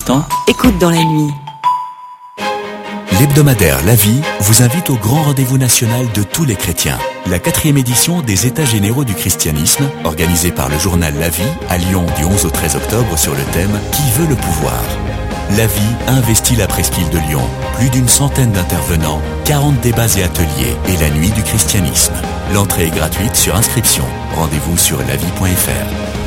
Écoute dans la nuit. L'hebdomadaire La Vie vous invite au grand rendez-vous national de tous les chrétiens. La 4e édition des États généraux du christianisme, organisée par le journal La Vie à Lyon du 11 au 13 octobre sur le thème « Qui veut le pouvoir ?» La Vie investit la presqu'île de Lyon. Plus d'une centaine d'intervenants, 40 débats et ateliers et la nuit du christianisme. L'entrée est gratuite sur inscription. Rendez-vous sur lavie.fr.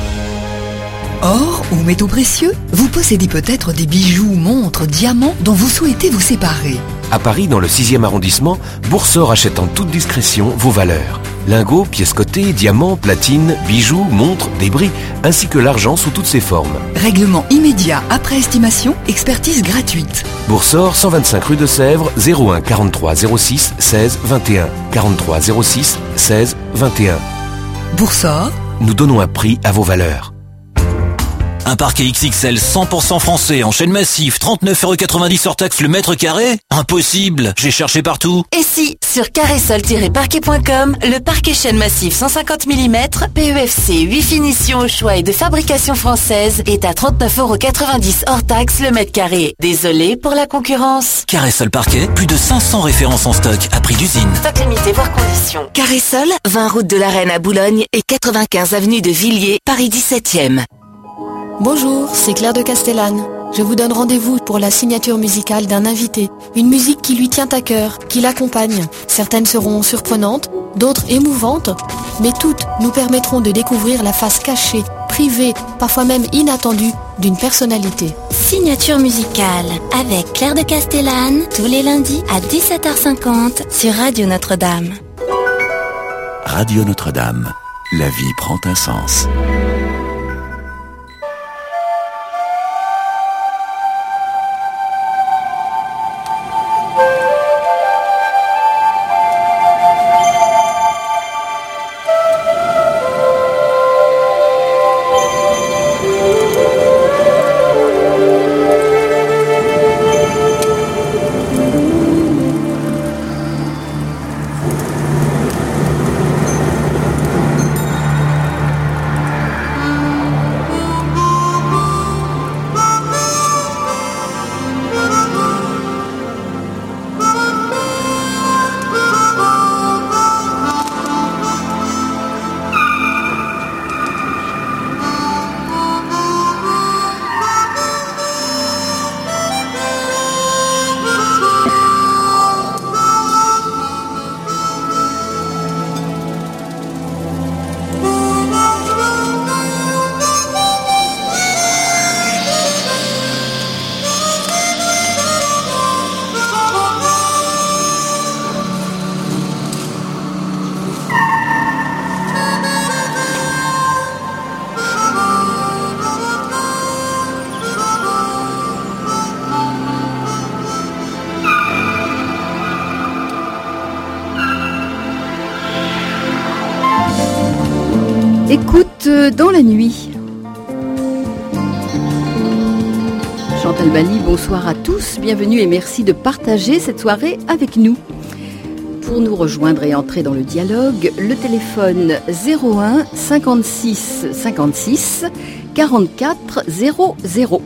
Or ou métaux précieux, vous possédez peut-être des bijoux, montres, diamants dont vous souhaitez vous séparer. À Paris, dans le 6e arrondissement, Boursor achète en toute discrétion vos valeurs. Lingots, pièces cotées, diamants, platines, bijoux, montres, débris, ainsi que l'argent sous toutes ses formes. Règlement immédiat après estimation, expertise gratuite. Boursor, 125 rue de Sèvres, 01 43 06 16 21. 43 06 16 21. Boursor, nous donnons un prix à vos valeurs. Un parquet XXL 100% français en chêne massif, 39,90€ hors taxe le mètre carré? Impossible, j'ai cherché partout. Et si, sur carrésol-parquet.com, le parquet chêne massif 150 mm, PEFC 8 finitions au choix et de fabrication française est à 39,90€ hors taxe le mètre carré. Désolé pour la concurrence. Carrésol Parquet, plus de 500 références en stock à prix d'usine. Stock limité, voire conditions. Carrésol, 20 route de la Reine à Boulogne et 95 avenue de Villiers, Paris 17e. Bonjour, c'est Claire de Castellane. Je vous donne rendez-vous pour la signature musicale d'un invité. Une musique qui lui tient à cœur, qui l'accompagne. Certaines seront surprenantes, d'autres émouvantes, mais toutes nous permettront de découvrir la face cachée, privée, parfois même inattendue d'une personnalité. Signature musicale avec Claire de Castellane, tous les lundis à 17h50 sur Radio Notre-Dame. Radio Notre-Dame, la vie prend un sens. Écoute dans la nuit. Chantal Bali, bonsoir à tous, bienvenue et merci de partager cette soirée avec nous. Pour nous rejoindre et entrer dans le dialogue, le téléphone 01 56 56 44 00.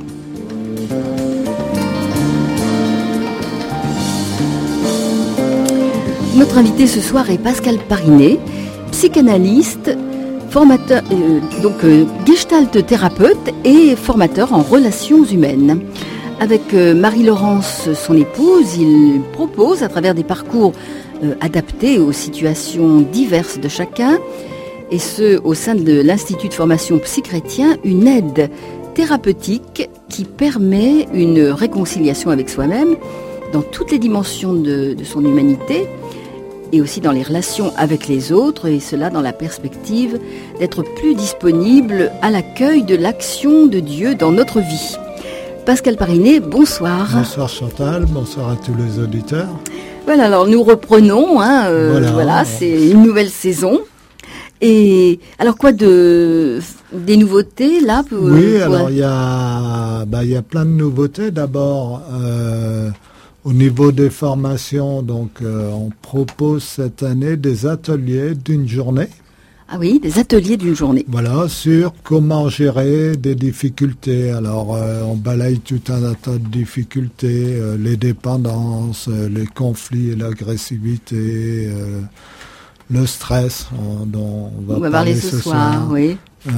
Notre invité ce soir est Pascal Parinet, psychanalyste, formateur, gestalt thérapeute et formateur en relations humaines. Avec Marie-Laurence, son épouse, il propose, à travers des parcours adaptés aux situations diverses de chacun, et ce, au sein de l'Institut de formation psychrétien, une aide thérapeutique qui permet une réconciliation avec soi-même dans toutes les dimensions de son humanité, et aussi dans les relations avec les autres, et cela dans la perspective d'être plus disponible à l'accueil de l'action de Dieu dans notre vie. Pascal Parinet, bonsoir. Bonsoir Chantal, bonsoir à tous les auditeurs. Voilà, alors nous reprenons, voilà, c'est une nouvelle saison. Et alors quoi des nouveautés là alors il y a plein de nouveautés. D'abord, au niveau des formations, donc on propose cette année des ateliers d'une journée. Ah oui, des ateliers d'une journée. Voilà, sur comment gérer des difficultés. Alors, on balaye tout un tas de difficultés, les dépendances, les conflits et l'agressivité, le stress, dont on va parler ce soir. Oui.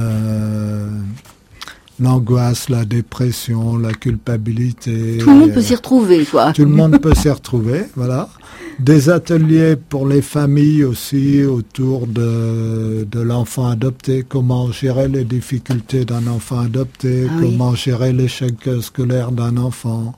L'angoisse, la dépression, la culpabilité. Tout le monde peut s'y retrouver, quoi. Tout le monde peut s'y retrouver, voilà. Des ateliers pour les familles aussi autour de l'enfant adopté, comment gérer les difficultés d'un enfant adopté, comment gérer l'échec scolaire d'un enfant,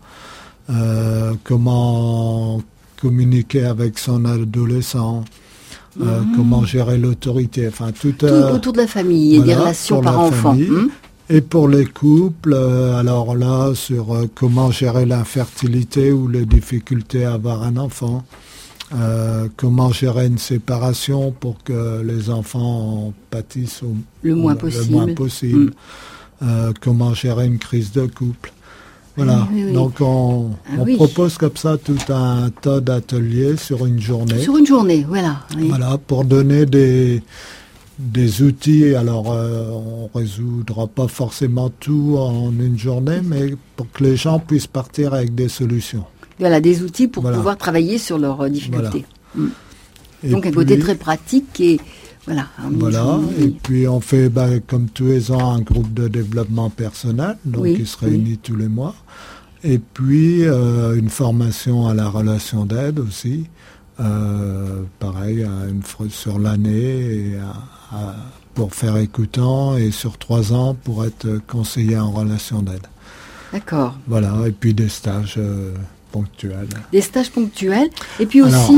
comment communiquer avec son adolescent, comment gérer l'autorité, enfin tout autour de la famille et des relations parents-enfants. Et pour les couples, alors là, sur comment gérer l'infertilité ou les difficultés à avoir un enfant, comment gérer une séparation pour que les enfants en pâtissent le moins possible. Comment gérer une crise de couple. Voilà, donc on propose comme ça tout un tas d'ateliers sur une journée. Sur une journée, voilà. Oui. Voilà, pour donner des outils. Alors, on résoudra pas forcément tout en une journée, mais pour que les gens puissent partir avec des solutions. Voilà, des outils pour pouvoir travailler sur leurs difficultés. Voilà. Donc, un côté très pratique et voilà. Voilà, et puis on fait, comme tous les ans, un groupe de développement personnel, donc qui se réunit tous les mois. Et puis, une formation à la relation d'aide aussi. Pareil, sur l'année et pour faire écoutant, et sur 3 ans pour être conseiller en relation d'aide. D'accord. Voilà, et puis des stages ponctuels. Des stages ponctuels, et puis aussi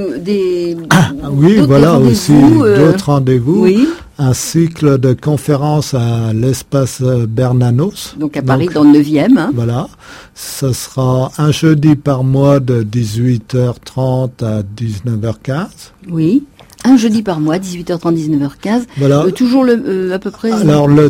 d'autres rendez-vous. Oui. Un cycle de conférences à l'espace Bernanos. Donc à Paris, dans le 9e. Voilà. Ce sera un jeudi par mois de 18h30 à 19h15. Oui. Un jeudi par mois, 18h30, 19h15. Voilà. Toujours à peu près. Alors le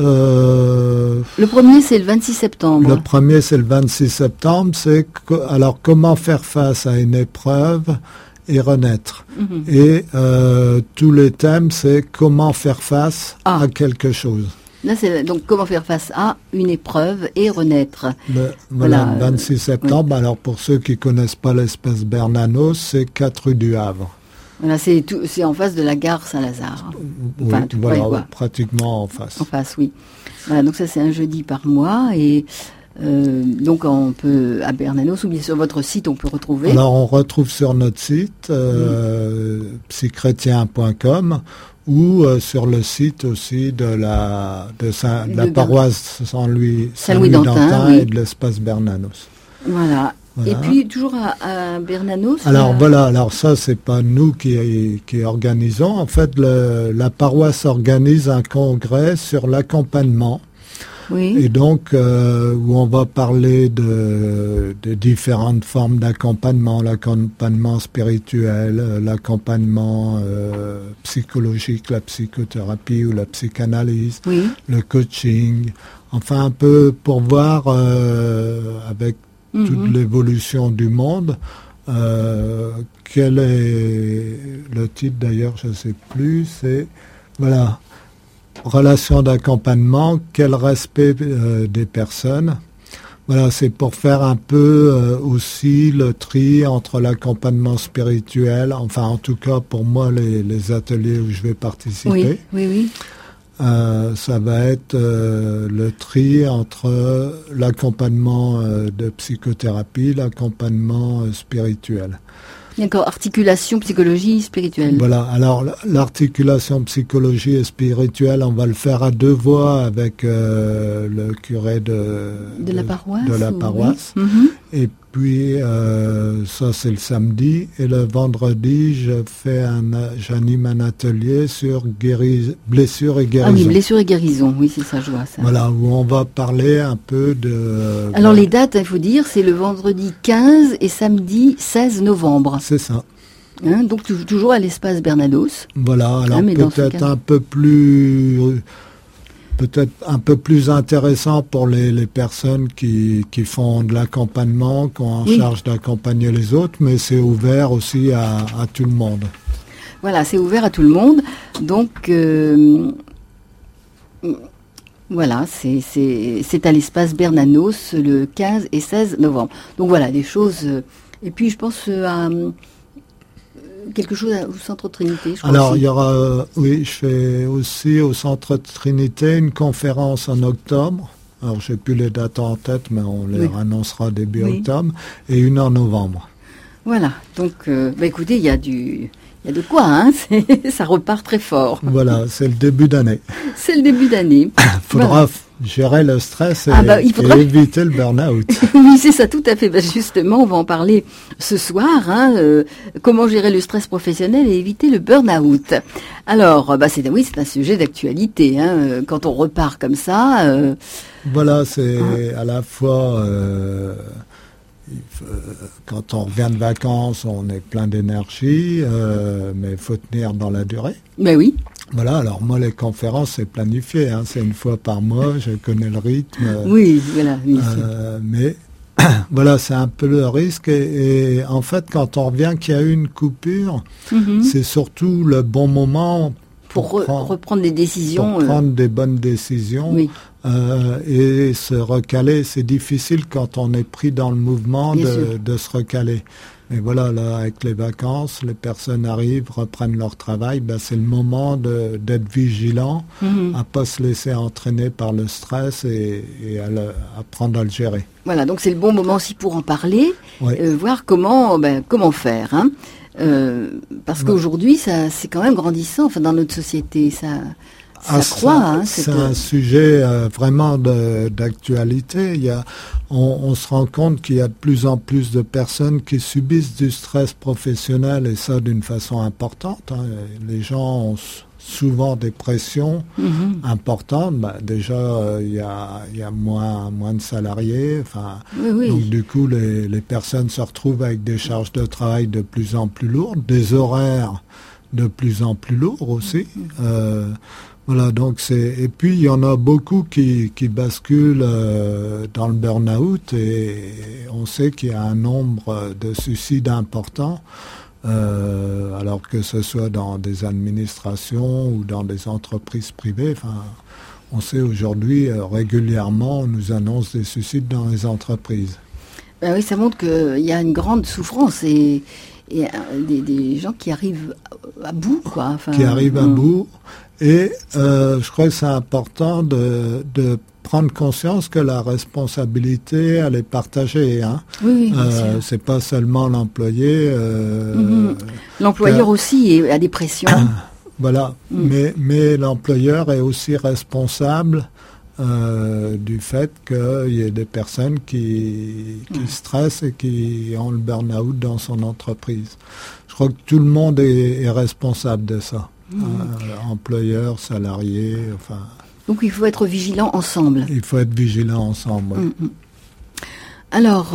premier, c'est le 26 septembre. Le premier, c'est le 26 septembre. C'est alors comment faire face à une épreuve et renaître. Et tous les thèmes, c'est comment faire face à quelque chose. Là, c'est donc comment faire face à une épreuve et renaître. Voilà, 26 septembre. Oui. Alors pour ceux qui connaissent pas l'espace Bernanos, c'est 4 rue du Havre. Voilà, c'est en face de la gare Saint-Lazare. Enfin, pratiquement en face. En face, oui. Voilà, donc ça c'est un jeudi par mois et donc on peut à Bernanos ou bien sur votre site on peut retrouver. Alors on retrouve sur notre site psychrétien.com ou sur le site aussi de la paroisse Saint-Louis d'Antin et de l'espace Bernanos. Voilà. Et puis toujours à Bernanos. Alors ça c'est pas nous qui organisons. En fait, la paroisse organise un congrès sur l'accompagnement. Oui. Et donc où on va parler de différentes formes d'accompagnement, l'accompagnement spirituel, l'accompagnement psychologique, la psychothérapie ou la psychanalyse, le coaching. Enfin un peu pour voir avec toute l'évolution du monde. Quel est le titre d'ailleurs, je ne sais plus, c'est relation d'accompagnement, quel respect des personnes. Voilà, c'est pour faire un peu aussi le tri entre l'accompagnement spirituel, enfin en tout cas pour moi les ateliers où je vais participer. Oui. Ça va être le tri entre l'accompagnement de psychothérapie, l'accompagnement spirituel. D'accord, articulation, psychologie, spirituelle. Voilà, alors l'articulation psychologie et spirituelle, on va le faire à 2 voix avec le curé de la paroisse. Oui. Et puis ça c'est le samedi, et le vendredi j'anime un atelier sur blessures et guérison. Ah oui, blessures et guérison, oui c'est ça, je vois ça. Voilà, où on va parler un peu de... Alors les dates, il faut dire, c'est le vendredi 15 et samedi 16 novembre. C'est ça. Donc toujours à l'espace Bernanos. Voilà, alors peut-être un peu plus intéressant pour les personnes qui font de l'accompagnement, qui ont en charge d'accompagner les autres, mais c'est ouvert aussi à tout le monde. Voilà, c'est ouvert à tout le monde. Donc, voilà, c'est à l'espace Bernanos le 15 et 16 novembre. Donc voilà, des choses... et puis je pense à quelque chose au Centre Trinité, je crois. Alors, aussi. il y aura... oui, je fais aussi au Centre Trinité une conférence en octobre. Alors, je n'ai plus les dates en tête, mais on les annoncera début octobre. Et une en novembre. Voilà, donc écoutez, il y a de quoi, hein. Ça repart très fort. Voilà, c'est le début d'année. C'est le début d'année. Faudra gérer le stress et éviter le burn-out. Oui, c'est ça, tout à fait. Justement, on va en parler ce soir. Comment gérer le stress professionnel et éviter le burn-out. Alors, c'est un sujet d'actualité. Quand on repart comme ça. Voilà, c'est à la fois... quand on revient de vacances, on est plein d'énergie, mais il faut tenir dans la durée. Ben oui. Voilà, alors moi, les conférences, c'est planifié, c'est une fois par mois, je connais le rythme. Oui, voilà. Oui, mais voilà, c'est un peu le risque. Et en fait, quand on revient qu'il y a eu une coupure, c'est surtout le bon moment pour reprendre des décisions. Pour prendre des bonnes décisions. Oui. Et se recaler, c'est difficile quand on est pris dans le mouvement de se recaler. Mais voilà, là, avec les vacances, les personnes arrivent, reprennent leur travail, c'est le moment d'être vigilant, à pas se laisser entraîner par le stress et apprendre à le gérer. Voilà, donc c'est le bon moment aussi pour en parler, voir comment faire. Parce qu'aujourd'hui, c'est quand même grandissant, dans notre société, ça croît. C'est un sujet vraiment d'actualité. On se rend compte qu'il y a de plus en plus de personnes qui subissent du stress professionnel, et ça d'une façon importante. Les gens ont souvent des pressions importantes. Déjà, il y a moins de salariés. Donc du coup, les personnes se retrouvent avec des charges de travail de plus en plus lourdes, des horaires de plus en plus lourds aussi. Voilà, donc et puis il y en a beaucoup qui basculent dans le burn-out, et on sait qu'il y a un nombre de suicides importants, alors que ce soit dans des administrations ou dans des entreprises privées. On sait aujourd'hui régulièrement, on nous annonce des suicides dans les entreprises. Oui, ça montre qu'il y a une grande souffrance et des gens qui arrivent à bout, quoi. Qui arrivent à bout. Et je crois que c'est important de prendre conscience que la responsabilité, elle est partagée. Oui, c'est pas seulement l'employé. L'employeur aussi a des pressions. Voilà, mais l'employeur est aussi responsable du fait qu'il y ait des personnes qui stressent et qui ont le burn-out dans son entreprise. Je crois que tout le monde est responsable de ça. Employeur, salarié, Donc il faut être vigilant ensemble. Il faut être vigilant ensemble, oui. Alors,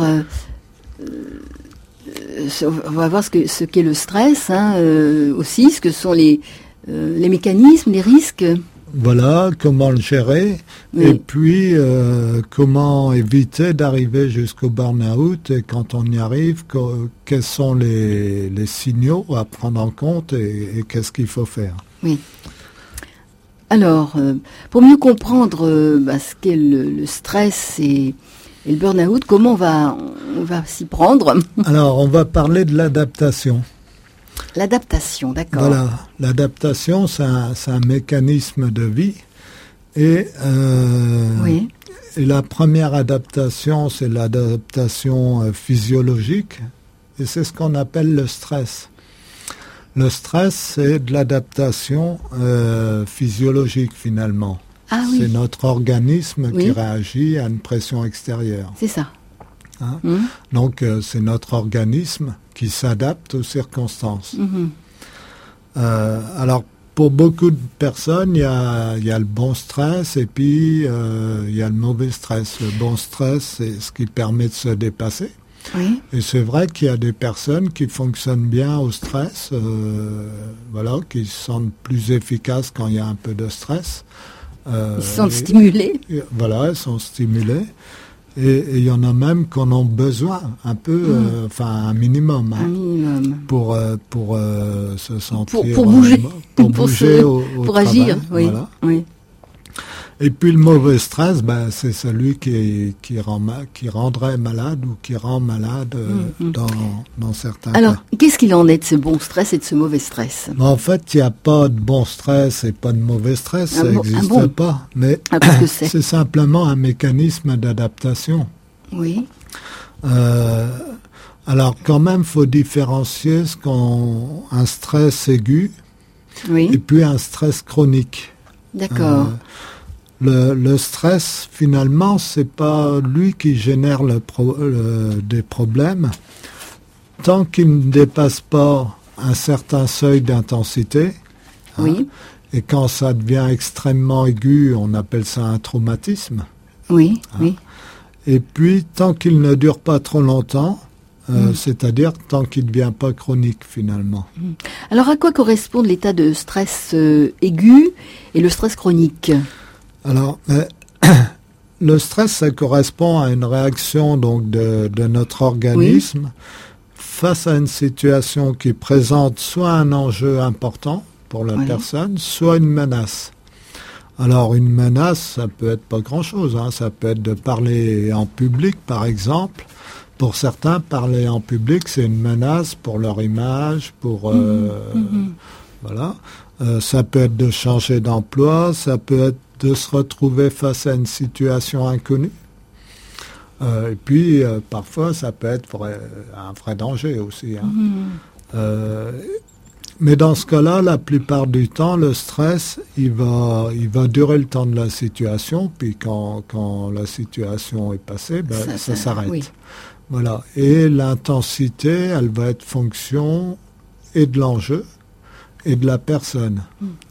on va voir ce qu'est le stress, aussi, ce que sont les mécanismes, les risques. Voilà, comment le gérer, et puis comment éviter d'arriver jusqu'au burn-out, et quand on y arrive, quels sont les signaux à prendre en compte et qu'est-ce qu'il faut faire. Oui. Alors, pour mieux comprendre ce qu'est le stress et le burn-out, comment on va s'y prendre? Alors, on va parler de l'adaptation. L'adaptation, d'accord. Voilà, l'adaptation, c'est un mécanisme de vie. Et la première adaptation, c'est l'adaptation physiologique. Et c'est ce qu'on appelle le stress. Le stress, c'est de l'adaptation physiologique, finalement. Ah, oui. C'est notre organisme qui réagit à une pression extérieure. C'est ça. Donc, c'est notre organisme qui s'adapte aux circonstances. Alors, pour beaucoup de personnes, il y a le bon stress et puis il y a le mauvais stress. Le bon stress, c'est ce qui permet de se dépasser. Oui. Et c'est vrai qu'il y a des personnes qui fonctionnent bien au stress, qui se sentent plus efficaces quand il y a un peu de stress. Ils se sentent stimulés. Voilà, ils sont stimulés. Et il y en a même qui en ont besoin, un peu, un minimum. Un minimum. Pour se sentir... Pour bouger. Pour bouger au pour travail, agir, oui. Voilà. Oui. Et puis le mauvais stress, c'est celui qui rendrait malade ou qui rend malade dans certains cas. Alors, qu'est-ce qu'il en est de ce bon stress et de ce mauvais stress? En fait, il n'y a pas de bon stress et pas de mauvais stress, ça n'existe pas. Mais qu'est-ce que c'est? C'est simplement un mécanisme d'adaptation. Oui. Alors quand même, faut différencier un stress aigu et puis un stress chronique. D'accord. Le stress, finalement, c'est pas lui qui génère des problèmes. Tant qu'il ne dépasse pas un certain seuil d'intensité, et quand ça devient extrêmement aigu, on appelle ça un traumatisme. Oui. Et puis, tant qu'il ne dure pas trop longtemps, c'est-à-dire tant qu'il ne devient pas chronique, finalement. Alors, à quoi correspond l'état de stress aigu et le stress chronique ? Alors, le stress, ça correspond à une réaction donc de notre organisme face à une situation qui présente soit un enjeu important pour la personne, soit une menace. Alors, une menace, ça peut être pas grand-chose. Ça peut être de parler en public, par exemple. Pour certains, parler en public, c'est une menace pour leur image, pour... Voilà. Ça peut être de changer d'emploi, ça peut être de se retrouver face à une situation inconnue. Et puis, parfois, ça peut être un vrai danger aussi. Mais dans ce cas-là, la plupart du temps, le stress, il va durer le temps de la situation, puis quand la situation est passée, ça s'arrête. Oui. Voilà. Et l'intensité, elle va être fonction et de l'enjeu et de la personne.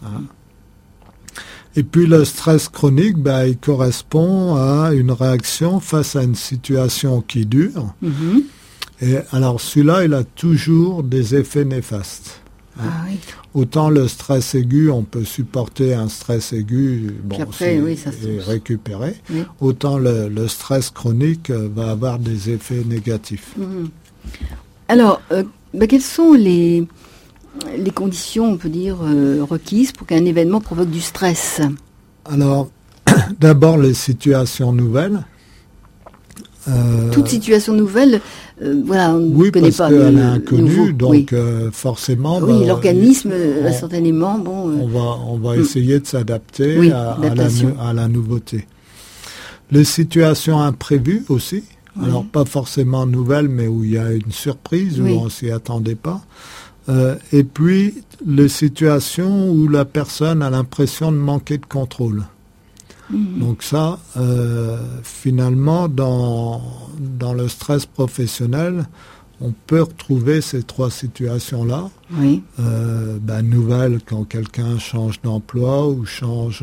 Et puis le stress chronique, il correspond à une réaction face à une situation qui dure. Et alors celui-là, il a toujours des effets néfastes. Autant le stress aigu, on peut supporter un stress aigu et récupérer. Autant le stress chronique va avoir des effets négatifs. Alors, quelles sont les conditions, on peut dire, requises pour qu'un événement provoque du stress? Alors, d'abord les situations nouvelles. Toute situation nouvelle, on ne connaît pas. Oui, parce qu'elle est inconnue, donc forcément... Oui, l'organisme, instantanément, on va essayer de s'adapter à la nouveauté. Les situations imprévues aussi, alors pas forcément nouvelles, mais où il y a une surprise, où on ne s'y attendait pas. Et puis, les situations où la personne a l'impression de manquer de contrôle. Donc ça, finalement, dans le stress professionnel, on peut retrouver ces trois situations-là. Nouvelles, quand quelqu'un change d'emploi ou change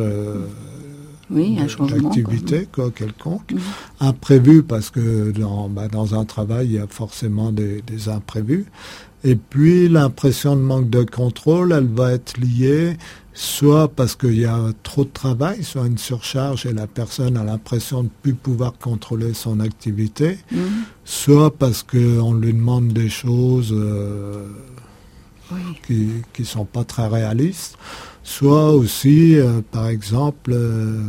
d'activité quelconque. Imprévu, parce que dans un travail, il y a forcément des imprévus. Et puis, l'impression de manque de contrôle, elle va être liée soit parce qu'il y a trop de travail, soit une surcharge et la personne a l'impression de ne plus pouvoir contrôler son activité, soit parce qu'on lui demande des choses qui ne sont pas très réalistes, soit aussi, par exemple,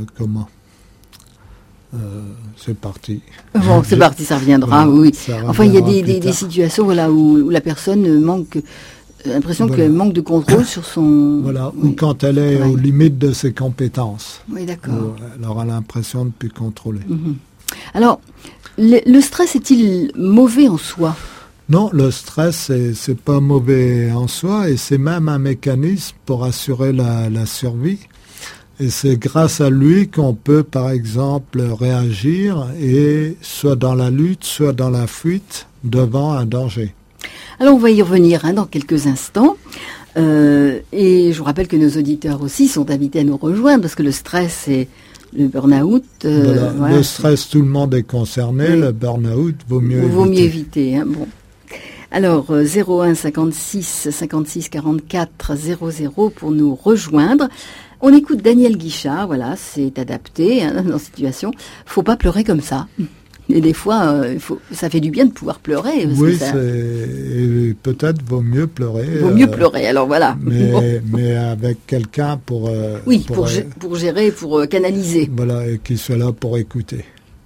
c'est parti. Bon, c'est parti, ça reviendra, Enfin, il y a des situations où la personne manque... l'impression qu'elle manque de contrôle sur son... ou quand elle est aux limites de ses compétences. Oui, d'accord. Elle aura l'impression de ne plus contrôler. Alors, le stress est-il mauvais en soi? Non, le stress, c'est pas mauvais en soi, et c'est même un mécanisme pour assurer la survie. Et c'est grâce à lui qu'on peut, par exemple, réagir, et soit dans la lutte, soit dans la fuite, devant un danger. Alors on va y revenir dans quelques instants. Et je vous rappelle que nos auditeurs aussi sont invités à nous rejoindre parce que le stress et le burn-out... le stress, tout le monde est concerné. Le burn-out, vaut mieux éviter. Alors 01 56 56 44 00 pour nous rejoindre. On écoute Daniel Guichard, c'est adapté dans la situation. Faut pas pleurer comme ça. Et des fois, ça fait du bien de pouvoir pleurer. Parce oui, que peut-être vaut mieux pleurer. Vaut mieux pleurer, alors voilà. Mais avec quelqu'un pour... pour gérer, pour canaliser. Voilà, et qui soit là pour écouter.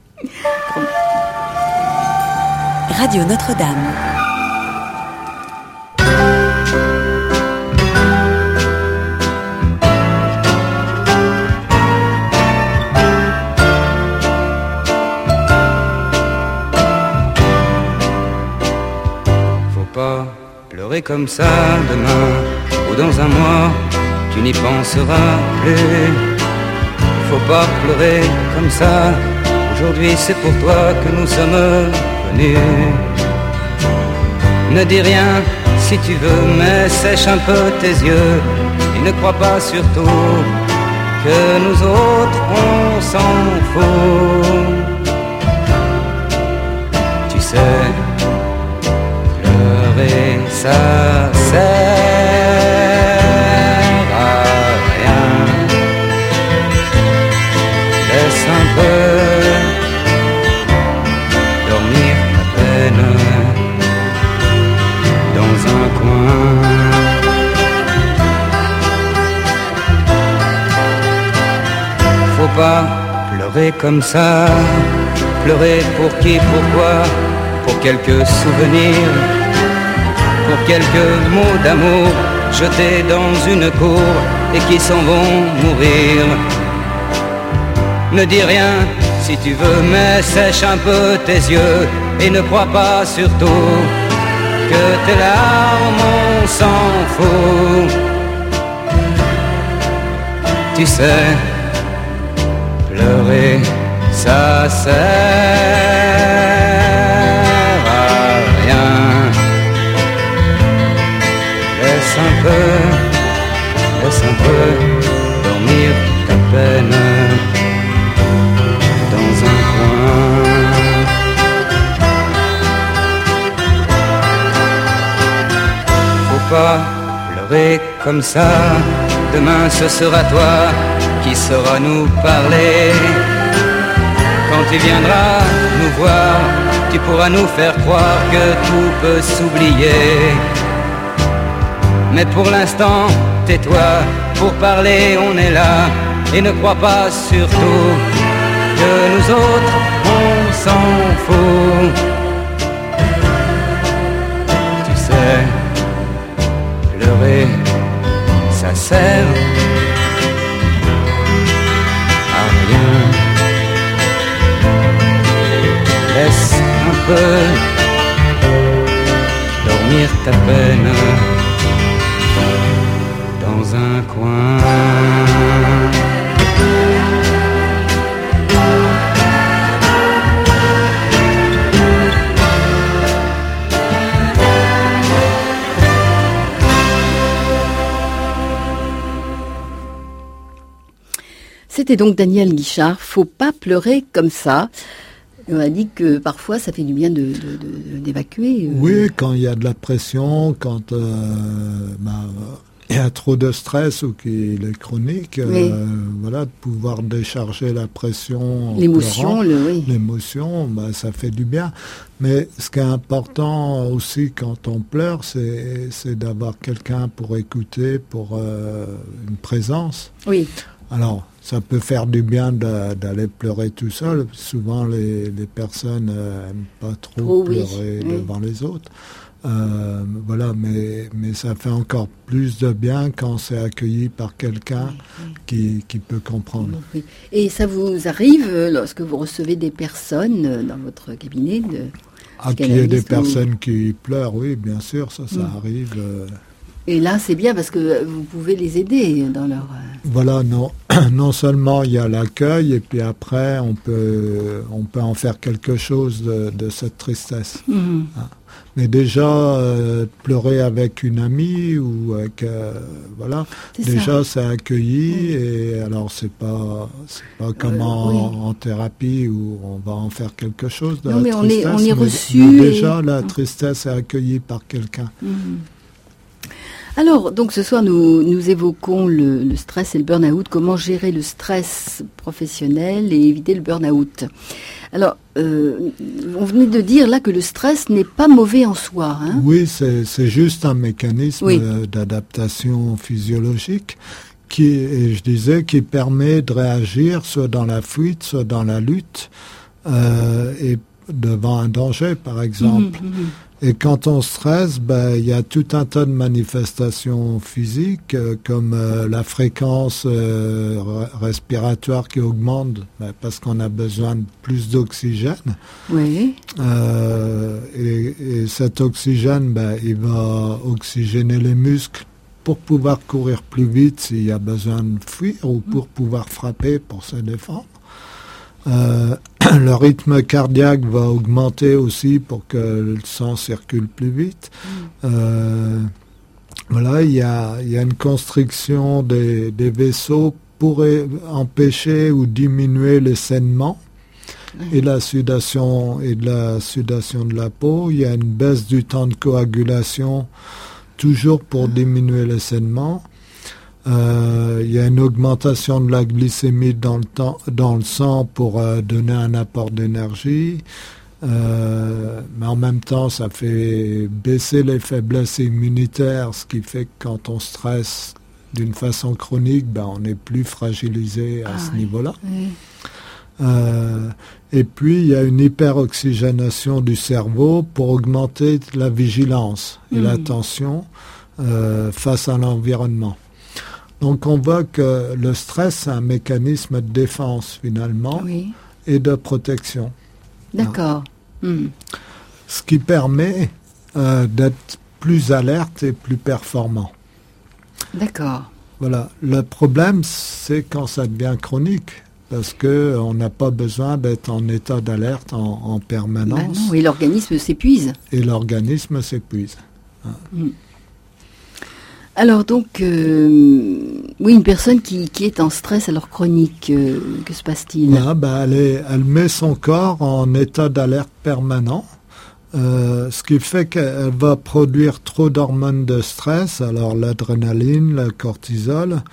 Radio Notre-Dame. Pleurer comme ça demain ou dans un mois, tu n'y penseras plus. Faut pas pleurer comme ça, aujourd'hui c'est pour toi que nous sommes venus. Ne dis rien si tu veux, mais sèche un peu tes yeux. Et ne crois pas surtout que nous autres on s'en fout. Tu sais, ça sert à rien. Laisse un peu dormir ta peine dans un coin. Faut pas pleurer comme ça. Pleurer pour qui, pourquoi? Pour quelques souvenirs, pour quelques mots d'amour jetés dans une cour et qui s'en vont mourir. Ne dis rien si tu veux, mais sèche un peu tes yeux et ne crois pas surtout que tes larmes on s'en fout. Tu sais, pleurer ça sert à rien. Laisse un peu dormir ta peine dans un coin. Faut pas pleurer comme ça, demain ce sera toi qui saura nous parler. Quand tu viendras nous voir, tu pourras nous faire croire que tout peut s'oublier. Mais pour l'instant, tais-toi, pour parler on est là. Et ne crois pas surtout que nous autres on s'en fout. Tu sais, pleurer, ça sert à rien. Laisse un peu dormir ta peine dans un coin. C'était donc Daniel Guichard, faut pas pleurer comme ça. On a dit que parfois ça fait du bien d'évacuer. Oui, quand il y a de la pression, quand il y a trop de stress ou qu'il est chronique, oui. Voilà, de pouvoir décharger la pression, l'émotion, l'émotion, ça fait du bien. Mais ce qui est important aussi quand on pleure, c'est d'avoir quelqu'un pour écouter, pour une présence. Oui. Alors, ça peut faire du bien d'aller pleurer tout seul. Souvent, les personnes n'aiment pas trop pleurer devant les autres. Voilà, mais ça fait encore plus de bien quand c'est accueilli par quelqu'un qui peut comprendre. Oui. Et ça vous arrive, lorsque vous recevez des personnes dans votre cabinet qu'il y ait des personnes qui pleurent, oui, bien sûr, ça arrive. Et là, c'est bien parce que vous pouvez les aider dans leur... Voilà, non seulement il y a l'accueil, et puis après, on peut en faire quelque chose de cette tristesse. Mmh. Mais déjà, pleurer avec une amie ou avec... voilà, déjà c'est accueilli, et alors c'est pas comme en thérapie où on va en faire quelque chose de la tristesse. On est reçu. Mais déjà, la tristesse est accueillie par quelqu'un. Mmh. Alors, donc ce soir, nous évoquons le stress et le burn-out, comment gérer le stress professionnel et éviter le burn-out. Alors, on venait de dire là que le stress n'est pas mauvais en soi. Hein. Oui, c'est juste un mécanisme d'adaptation physiologique qui permet de réagir soit dans la fuite, soit dans la lutte, et devant un danger, par exemple. Et quand on stresse, il y a tout un tas de manifestations physiques, comme la fréquence respiratoire qui augmente, parce qu'on a besoin de plus d'oxygène. Oui. Et cet oxygène, il va oxygéner les muscles pour pouvoir courir plus vite s'il y a besoin de fuir ou pour pouvoir frapper pour se défendre. Le rythme cardiaque va augmenter aussi pour que le sang circule plus vite. Voilà, il y a une constriction des vaisseaux pour empêcher ou diminuer les saignements et la sudation de la peau. Il y a une baisse du temps de coagulation, toujours pour diminuer les saignements. Il y a une augmentation de la glycémie dans le sang pour donner un apport d'énergie, mais en même temps ça fait baisser les faiblesses immunitaires, ce qui fait que quand on stresse d'une façon chronique, on est plus fragilisé à ce niveau-là. Oui. Et puis il y a une hyperoxygénation du cerveau pour augmenter la vigilance et l'attention face à l'environnement. Donc on voit que le stress, c'est un mécanisme de défense finalement et de protection. D'accord. Ce qui permet d'être plus alerte et plus performant. D'accord. Voilà. Le problème, c'est quand ça devient chronique, parce qu'on n'a pas besoin d'être en état d'alerte en permanence. Non, et l'organisme s'épuise. Alors donc, une personne qui est en stress alors chronique, que se passe-t-il ? Elle met son corps en état d'alerte permanent, ce qui fait qu'elle va produire trop d'hormones de stress, alors l'adrénaline, le cortisol.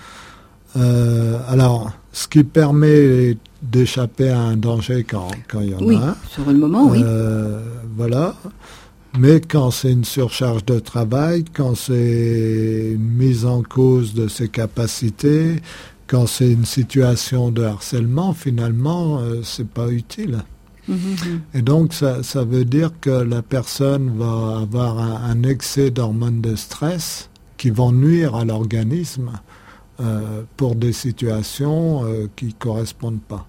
Ce qui permet d'échapper à un danger quand il y en a un. Sur le moment, Voilà. Mais quand c'est une surcharge de travail, quand c'est une mise en cause de ses capacités, quand c'est une situation de harcèlement, finalement, c'est pas utile. Et donc, ça veut dire que la personne va avoir un excès d'hormones de stress qui vont nuire à l'organisme pour des situations qui ne correspondent pas.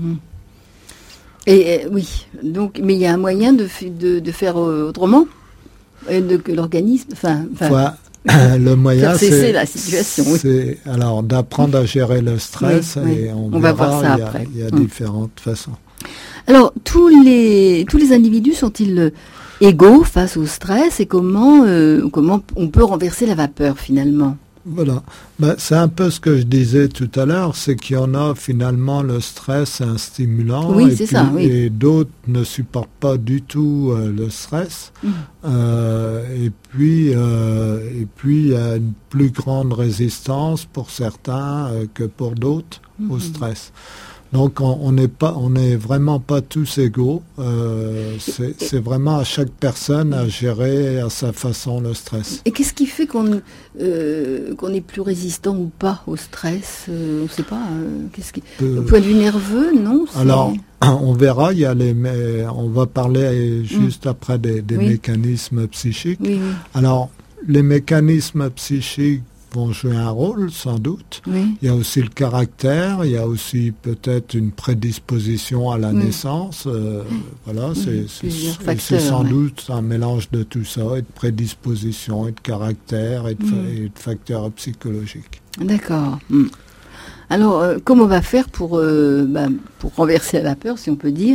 Et donc, mais il y a un moyen de faire autrement, que l'organisme, le moyen, c'est la situation. C'est alors d'apprendre à gérer le stress et on va voir ça après. Il y a différentes façons. Alors, tous les individus sont-ils égaux face au stress et comment on peut renverser la vapeur finalement ? Voilà. C'est un peu ce que je disais tout à l'heure, c'est qu'il y en a finalement le stress un stimulant et d'autres ne supportent pas du tout le stress. Et puis il y a une plus grande résistance pour certains que pour d'autres au stress. Donc on n'est vraiment pas tous égaux. C'est vraiment à chaque personne à gérer à sa façon le stress. Et qu'est-ce qui fait qu'on est plus résistant ou pas au stress ? On ne sait pas. Au point de vue nerveux, non ? Alors on verra. On va parler juste après des mécanismes psychiques. Alors les mécanismes psychiques vont jouer un rôle, sans doute. Il y a aussi le caractère, il y a aussi peut-être une prédisposition à la naissance. Voilà, c'est sans doute un mélange de tout ça, et de prédisposition, et de caractère, et de facteurs psychologiques. D'accord. Alors, comment on va faire pour renverser la vapeur, si on peut dire ?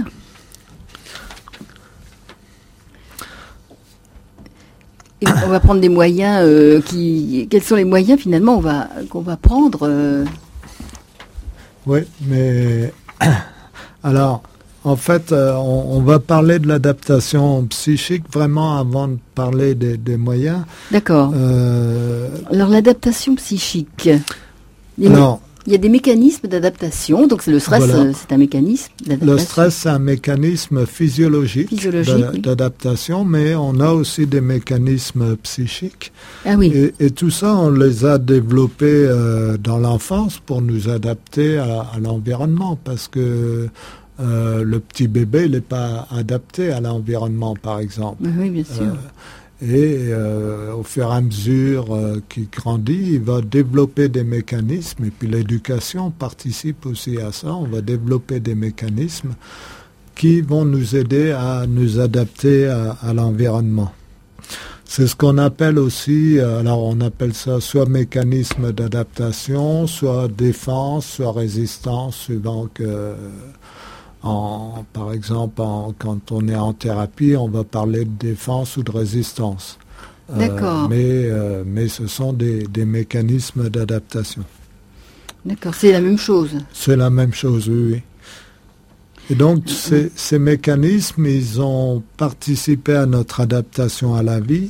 Et on va prendre des moyens quels sont les moyens finalement qu'on va prendre Oui, mais alors En fait, on va parler de l'adaptation psychique vraiment avant de parler des moyens. D'accord. Alors, l'adaptation psychique. Il y a des mécanismes d'adaptation. Donc, le stress, c'est un mécanisme d'adaptation. Le stress, c'est un mécanisme physiologique d'adaptation, mais on a aussi des mécanismes psychiques. Ah oui. Et tout ça, on les a développés dans l'enfance pour nous adapter à l'environnement, parce que le petit bébé, il n'est pas adapté à l'environnement, par exemple. Oui, bien sûr. Au fur et à mesure qu'il grandit, il va développer des mécanismes, et puis l'éducation participe aussi à ça. On va développer des mécanismes qui vont nous aider à nous adapter à l'environnement. C'est ce qu'on appelle aussi, alors on appelle ça soit mécanisme d'adaptation, soit défense, soit résistance, suivant que... par exemple, quand on est en thérapie, on va parler de défense ou de résistance. D'accord. Mais ce sont des mécanismes d'adaptation. D'accord, c'est la même chose. C'est la même chose, oui. Et donc, ces mécanismes, ils ont participé à notre adaptation à la vie,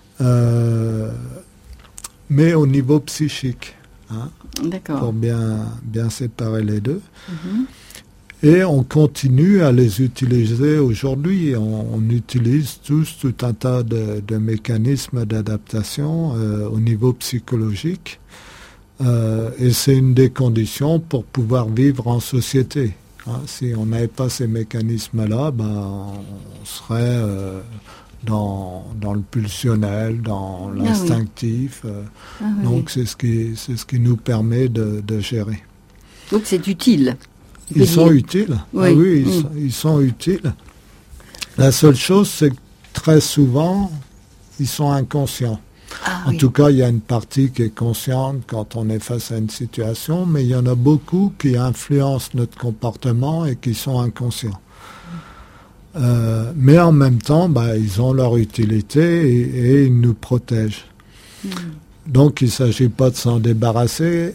mais au niveau psychique. Hein, d'accord. Pour bien séparer les deux. Mm-hmm. Et on continue à les utiliser aujourd'hui. On utilise tous tout un tas de mécanismes d'adaptation au niveau psychologique. Et c'est une des conditions pour pouvoir vivre en société. Hein, si on n'avait pas ces mécanismes-là, on serait dans le pulsionnel, dans l'instinctif. Donc c'est ce qui nous permet de gérer. Donc c'est utile. Ils sont utiles. Oui, ah oui ils sont utiles. La seule chose, c'est que très souvent, ils sont inconscients. En tout cas, il y a une partie qui est consciente quand on est face à une situation, mais il y en a beaucoup qui influencent notre comportement et qui sont inconscients. Mais en même temps, ils ont leur utilité et ils nous protègent. Donc, il ne s'agit pas de s'en débarrasser,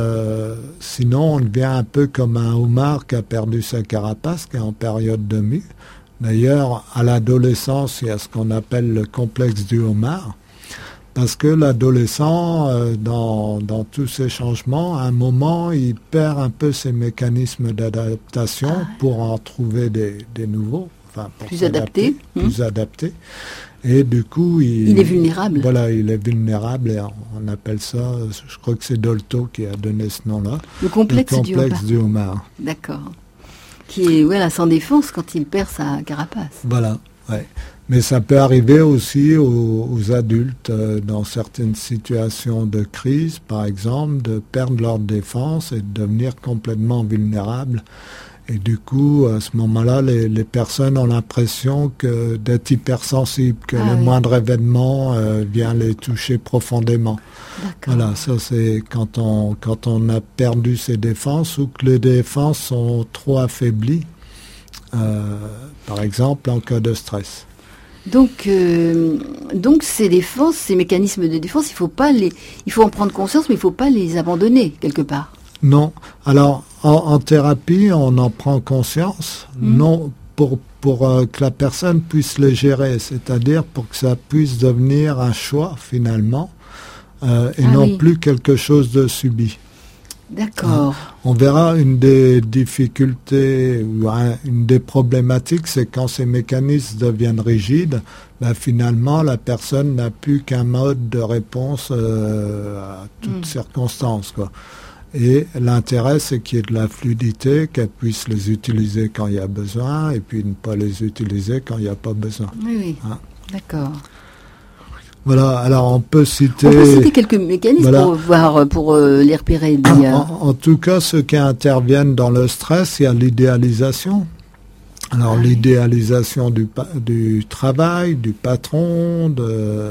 sinon on devient un peu comme un homard qui a perdu sa carapace, qui est en période de mue. D'ailleurs, à l'adolescence, il y a ce qu'on appelle le complexe du homard, parce que l'adolescent, dans tous ces changements, à un moment, il perd un peu ses mécanismes d'adaptation pour en trouver des nouveaux, enfin pour plus adaptés. Plus adaptés. Et du coup, il est vulnérable. Voilà, il est vulnérable et on appelle ça, je crois que c'est Dolto qui a donné ce nom-là. Le complexe du homard. D'accord. Qui est sans défense quand il perd sa carapace. Voilà, ouais. Mais ça peut arriver aussi aux adultes dans certaines situations de crise, par exemple, de perdre leur défense et de devenir complètement vulnérables. Et du coup, à ce moment-là, les personnes ont l'impression d'être hypersensibles, que le moindre événement vient les toucher profondément. D'accord. Voilà, ça c'est quand on a perdu ses défenses ou que les défenses sont trop affaiblies, par exemple en cas de stress. Donc ces défenses, ces mécanismes de défense, il faut en prendre conscience, mais il ne faut pas les abandonner quelque part. Non. Alors, en thérapie, on en prend conscience, non pour que la personne puisse les gérer, c'est-à-dire pour que ça puisse devenir un choix, finalement, et non plus quelque chose de subi. D'accord. On verra une des difficultés, ou une des problématiques, c'est quand ces mécanismes deviennent rigides, finalement, la personne n'a plus qu'un mode de réponse à toutes circonstances, quoi. Et l'intérêt, c'est qu'il y ait de la fluidité, qu'elle puisse les utiliser quand il y a besoin, et puis ne pas les utiliser quand il n'y a pas besoin. Oui, d'accord. Voilà, alors on peut citer... On peut citer quelques mécanismes pour les repérer d'ailleurs. En tout cas, ceux qui interviennent dans le stress, il y a l'idéalisation. Alors l'idéalisation du travail, du patron, de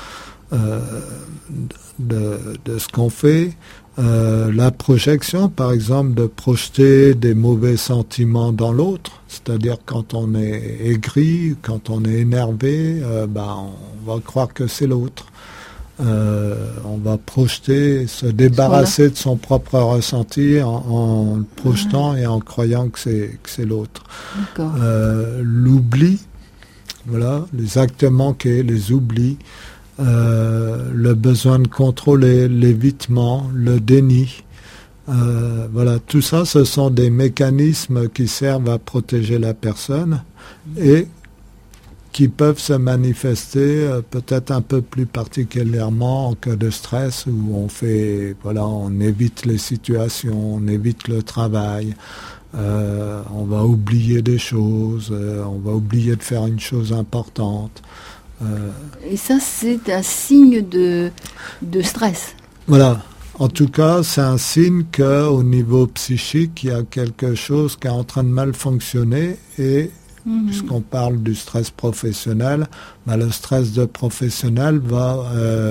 ce qu'on fait. La projection, par exemple, de projeter des mauvais sentiments dans l'autre, c'est-à-dire quand on est aigri, quand on est énervé, on va croire que c'est l'autre. on va projeter, se débarrasser de son propre ressenti en le projetant et en croyant que c'est l'autre. L'oubli, voilà, les actes manqués, les oublis, le besoin de contrôler, l'évitement, le déni. Voilà, tout ça, ce sont des mécanismes qui servent à protéger la personne et qui peuvent se manifester peut-être un peu plus particulièrement en cas de stress où on évite les situations, on évite le travail, on va oublier des choses, on va oublier de faire une chose importante. Et ça, c'est un signe de stress. Voilà. En tout cas, c'est un signe qu'au niveau psychique, il y a quelque chose qui est en train de mal fonctionner et puisqu'on parle du stress professionnel, le stress de professionnel va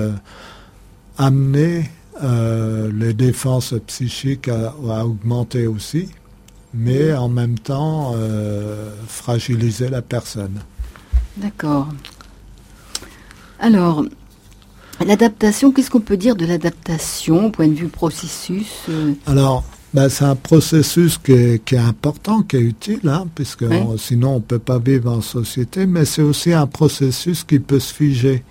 amener les défenses psychiques à augmenter aussi, mais en même temps fragiliser la personne. D'accord. Alors, l'adaptation, qu'est-ce qu'on peut dire de l'adaptation au point de vue processus Alors, c'est un processus qui est important, qui est utile, puisque sinon on ne peut pas vivre en société, mais c'est aussi un processus qui peut se figer.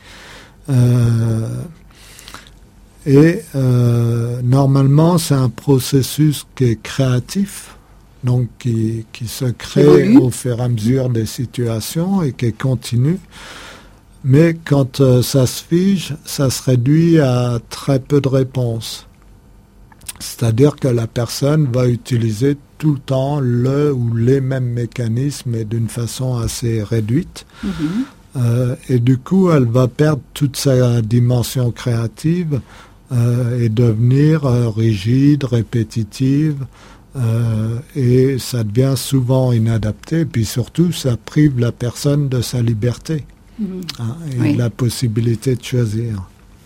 Normalement, c'est un processus qui est créatif, donc qui se crée au fur et à mesure des situations et qui est continu. Mais quand ça se fige, ça se réduit à très peu de réponses. C'est-à-dire que la personne va utiliser tout le temps le ou les mêmes mécanismes et d'une façon assez réduite. Et du coup, elle va perdre toute sa dimension créative et devenir rigide, répétitive. Et ça devient souvent inadapté. Et puis surtout, ça prive la personne de sa liberté. Et de la possibilité de choisir.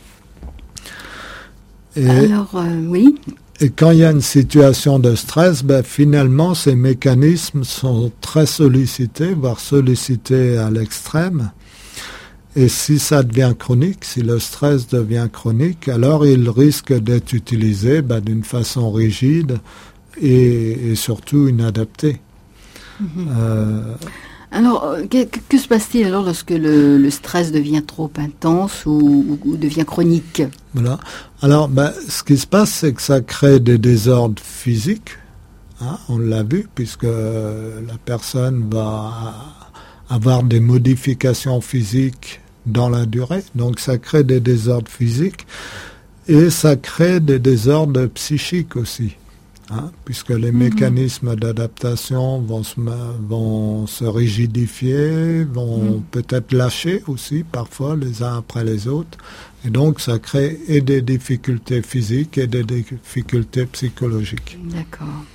Et quand il y a une situation de stress, finalement, ces mécanismes sont très sollicités, voire sollicités à l'extrême. Et si ça devient chronique, si le stress devient chronique, alors il risque d'être utilisé d'une façon rigide et surtout inadaptée. Alors, que se passe-t-il alors lorsque le stress devient trop intense ou devient chronique ? Voilà. Alors, ce qui se passe, c'est que ça crée des désordres physiques. On l'a vu, puisque la personne va avoir des modifications physiques dans la durée. Donc, ça crée des désordres physiques et ça crée des désordres psychiques aussi. Puisque les mécanismes d'adaptation vont se rigidifier, vont peut-être lâcher aussi parfois les uns après les autres. Et donc ça crée et des difficultés physiques et des difficultés psychologiques. D'accord.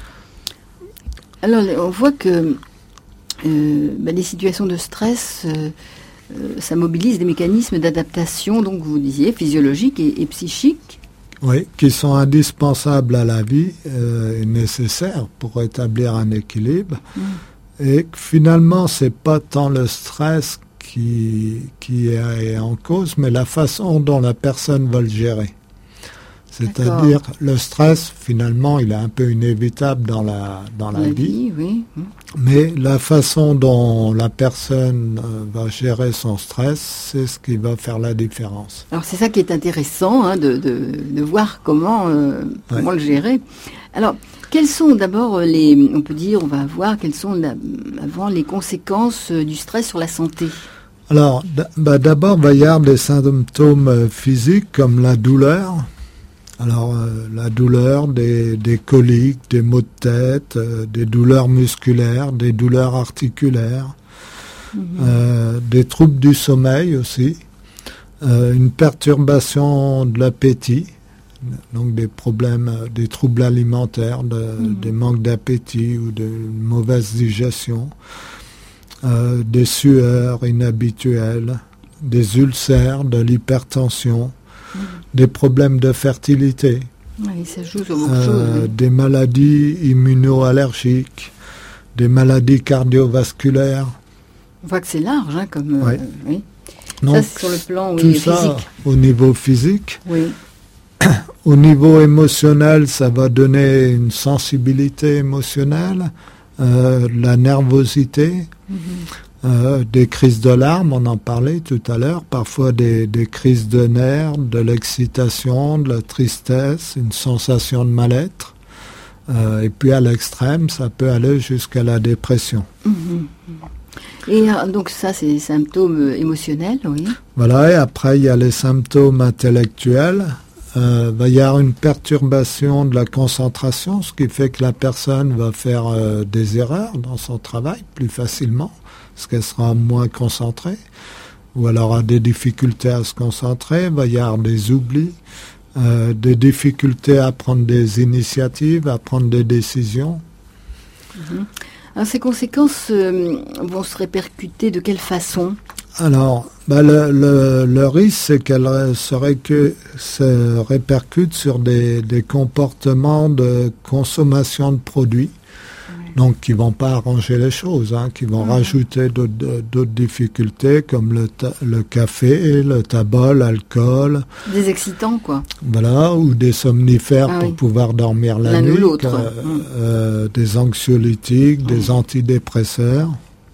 Alors on voit que les situations de stress, ça mobilise des mécanismes d'adaptation, donc vous disiez, physiologiques et psychiques. Oui, qui sont indispensables à la vie et nécessaires pour établir un équilibre. Et que finalement, c'est pas tant le stress qui est en cause, mais la façon dont la personne va le gérer. C'est-à-dire, le stress, finalement, il est un peu inévitable dans la vie. Oui. Mais la façon dont la personne va gérer son stress, c'est ce qui va faire la différence. Alors, c'est ça qui est intéressant, de voir comment le gérer. Alors, quelles sont d'abord quelles sont avant les conséquences du stress sur la santé ? Alors, d'abord, il va y avoir des symptômes physiques comme la douleur. Alors, la douleur, des coliques, des maux de tête, des douleurs musculaires, des douleurs articulaires, des troubles du sommeil aussi, une perturbation de l'appétit, donc des problèmes, des troubles alimentaires, des manques d'appétit ou de mauvaise digestion, des sueurs inhabituelles, des ulcères, de l'hypertension, des problèmes de fertilité, ça joue sur beaucoup de choses, des maladies immuno-allergiques, des maladies cardiovasculaires. On voit que c'est large, comme... Donc, ça, c'est sur le plan tout physique. Ça, au niveau physique. Oui. Au niveau émotionnel, ça va donner une sensibilité émotionnelle, la nervosité, des crises de larmes, on en parlait tout à l'heure, parfois des crises de nerfs, de l'excitation, de la tristesse, une sensation de mal-être. Et puis à l'extrême, ça peut aller jusqu'à la dépression. Et donc ça, c'est des symptômes émotionnels, oui. Voilà, et après, il y a les symptômes intellectuels. Va y avoir une perturbation de la concentration, ce qui fait que la personne va faire des erreurs dans son travail plus facilement, parce qu'elle sera moins concentrée, ou elle aura des difficultés à se concentrer, va y avoir des oublis, des difficultés à prendre des initiatives, à prendre des décisions. Alors, ces conséquences vont se répercuter de quelle façon ? Alors, le risque, c'est qu'elle se répercute sur des comportements de consommation de produits, donc qui vont pas arranger les choses, qui vont rajouter d'autres difficultés comme le café, le tabac, l'alcool. Des excitants, quoi. Voilà, ou des somnifères pour pouvoir dormir la nuit, ou l'autre. Des anxiolytiques, des antidépresseurs.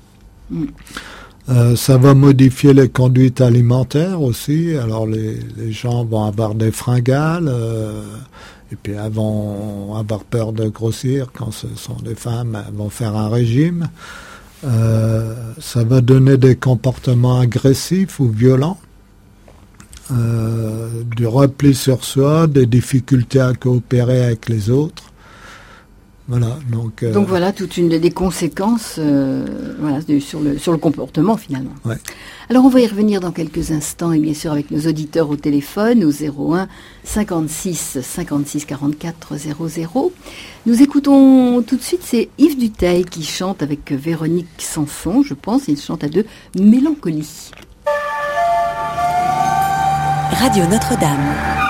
Ça va modifier les conduites alimentaires aussi. Alors les gens vont avoir des fringales et puis elles vont avoir peur de grossir. Quand ce sont des femmes, elles vont faire un régime. Ça va donner des comportements agressifs ou violents, du repli sur soi, des difficultés à coopérer avec les autres. Voilà, donc voilà toute une des conséquences sur le comportement finalement. Ouais. Alors on va y revenir dans quelques instants et bien sûr avec nos auditeurs au téléphone au 01 56 56 44 00. Nous écoutons tout de suite, c'est Yves Duteil qui chante avec Véronique Sanson, je pense, il chante à deux Mélancolie. Radio Notre-Dame.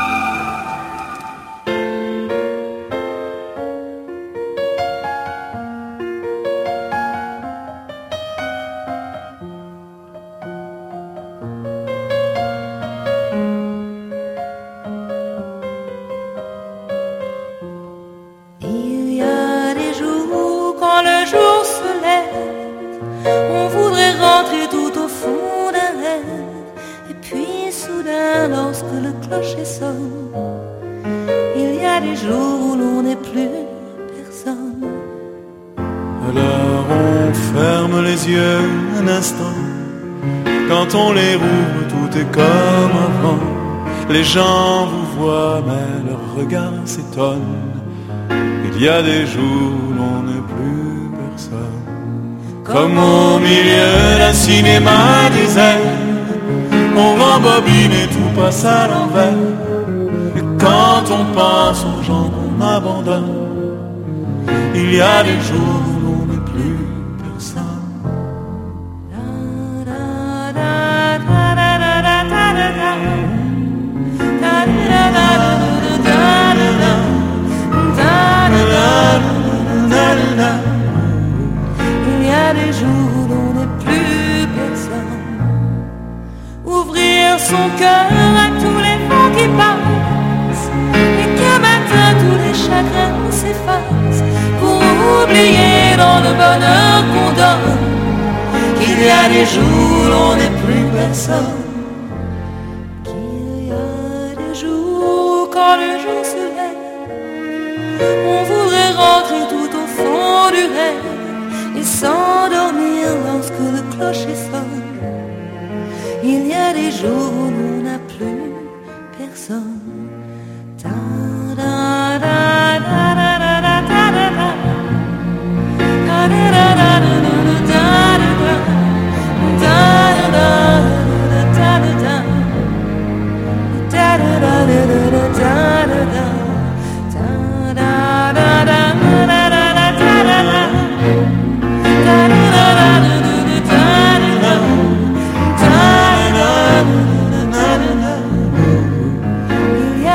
Quand on les rouvre, tout est comme avant. Les gens vous voient, mais leur regard s'étonne. Il y a des jours où l'on n'est plus personne. Comme au milieu d'un cinéma disait, on rembobine et tout passe à l'envers. Et quand on pense aux gens qu'on abandonne, il y a des jours où l'on n'est plus personne. Il y a des jours où l'on n'est plus personne. Ouvrir son cœur à tous les vents qui passent, et qu'un matin tous les chagrins s'effacent, pour oublier dans le bonheur qu'on donne qu'il y a des jours où l'on n'est plus personne. Qu'il y a des jours quand le jour se lève, on voudrait rentrer tout au fond du rêve et s'endormir lorsque le clocher sonne. Il y a des jours où l'on n'a plus personne. Il y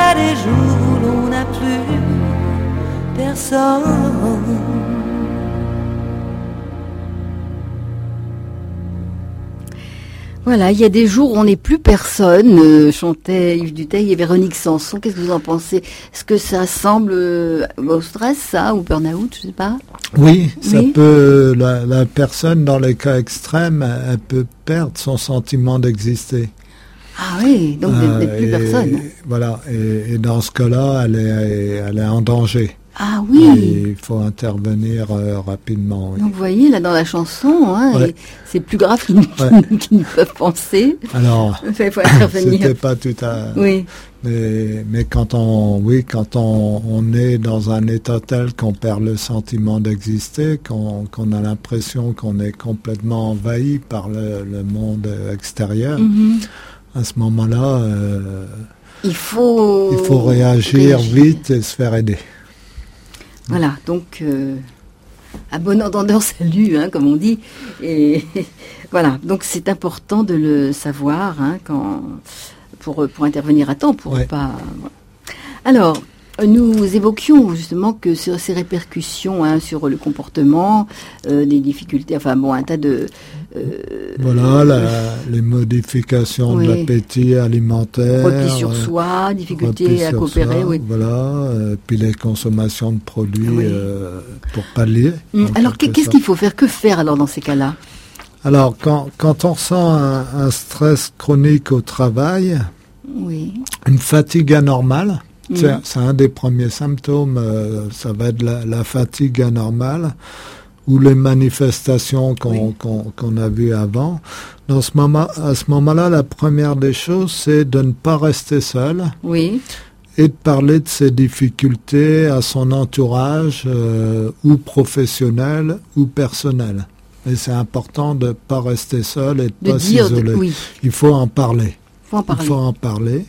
Voilà, il y a des jours où on n'est plus personne, chantait Yves Duteil et Véronique Sanson. Qu'est-ce que vous en pensez? Est-ce que ça semble au stress, ça, ou burn-out, je sais pas? Oui, ça peut, la personne, dans les cas extrêmes, elle peut perdre son sentiment d'exister. Ah oui, donc d'être plus personne. Voilà, et dans ce cas-là, elle est en danger. Ah oui. Et il faut intervenir rapidement. Oui. Donc vous voyez, là dans la chanson, c'est plus grave qu'ils ne peuvent penser. Alors, il faut intervenir. C'était pas tout à... Oui. Mais quand on est dans un état tel qu'on perd le sentiment d'exister, qu'on a l'impression qu'on est complètement envahi par le monde extérieur, à ce moment-là, il faut réagir vite et se faire aider. Voilà, donc à bon entendeur salut, comme on dit. Et voilà, donc c'est important de le savoir pour intervenir à temps, pour pas. Voilà. Alors, nous évoquions justement que sur ces répercussions sur le comportement, des difficultés, un tas de... les modifications de l'appétit alimentaire. Repli sur soi, difficulté à coopérer. Puis les consommations de produits pour pallier. Alors, qu'est-ce qu'il faut faire? Que faire alors dans ces cas-là? Alors, quand on ressent un stress chronique au travail, une fatigue anormale, c'est un des premiers symptômes, ça va être la fatigue anormale ou les manifestations qu'on a vues avant. À ce moment-là, la première des choses, c'est de ne pas rester seul et de parler de ses difficultés à son entourage, ou professionnel ou personnel. Et c'est important de ne pas rester seul et de ne pas s'isoler. Il faut en parler. Il faut en parler.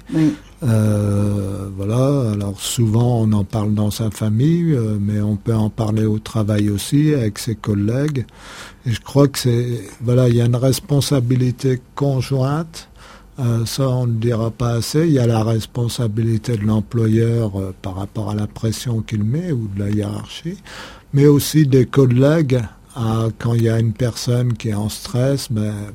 Alors souvent on en parle dans sa famille, mais on peut en parler au travail aussi, avec ses collègues. Et je crois que il y a une responsabilité conjointe, ça on ne dira pas assez. Il y a la responsabilité de l'employeur par rapport à la pression qu'il met, ou de la hiérarchie, mais aussi des collègues, quand il y a une personne qui est en stress,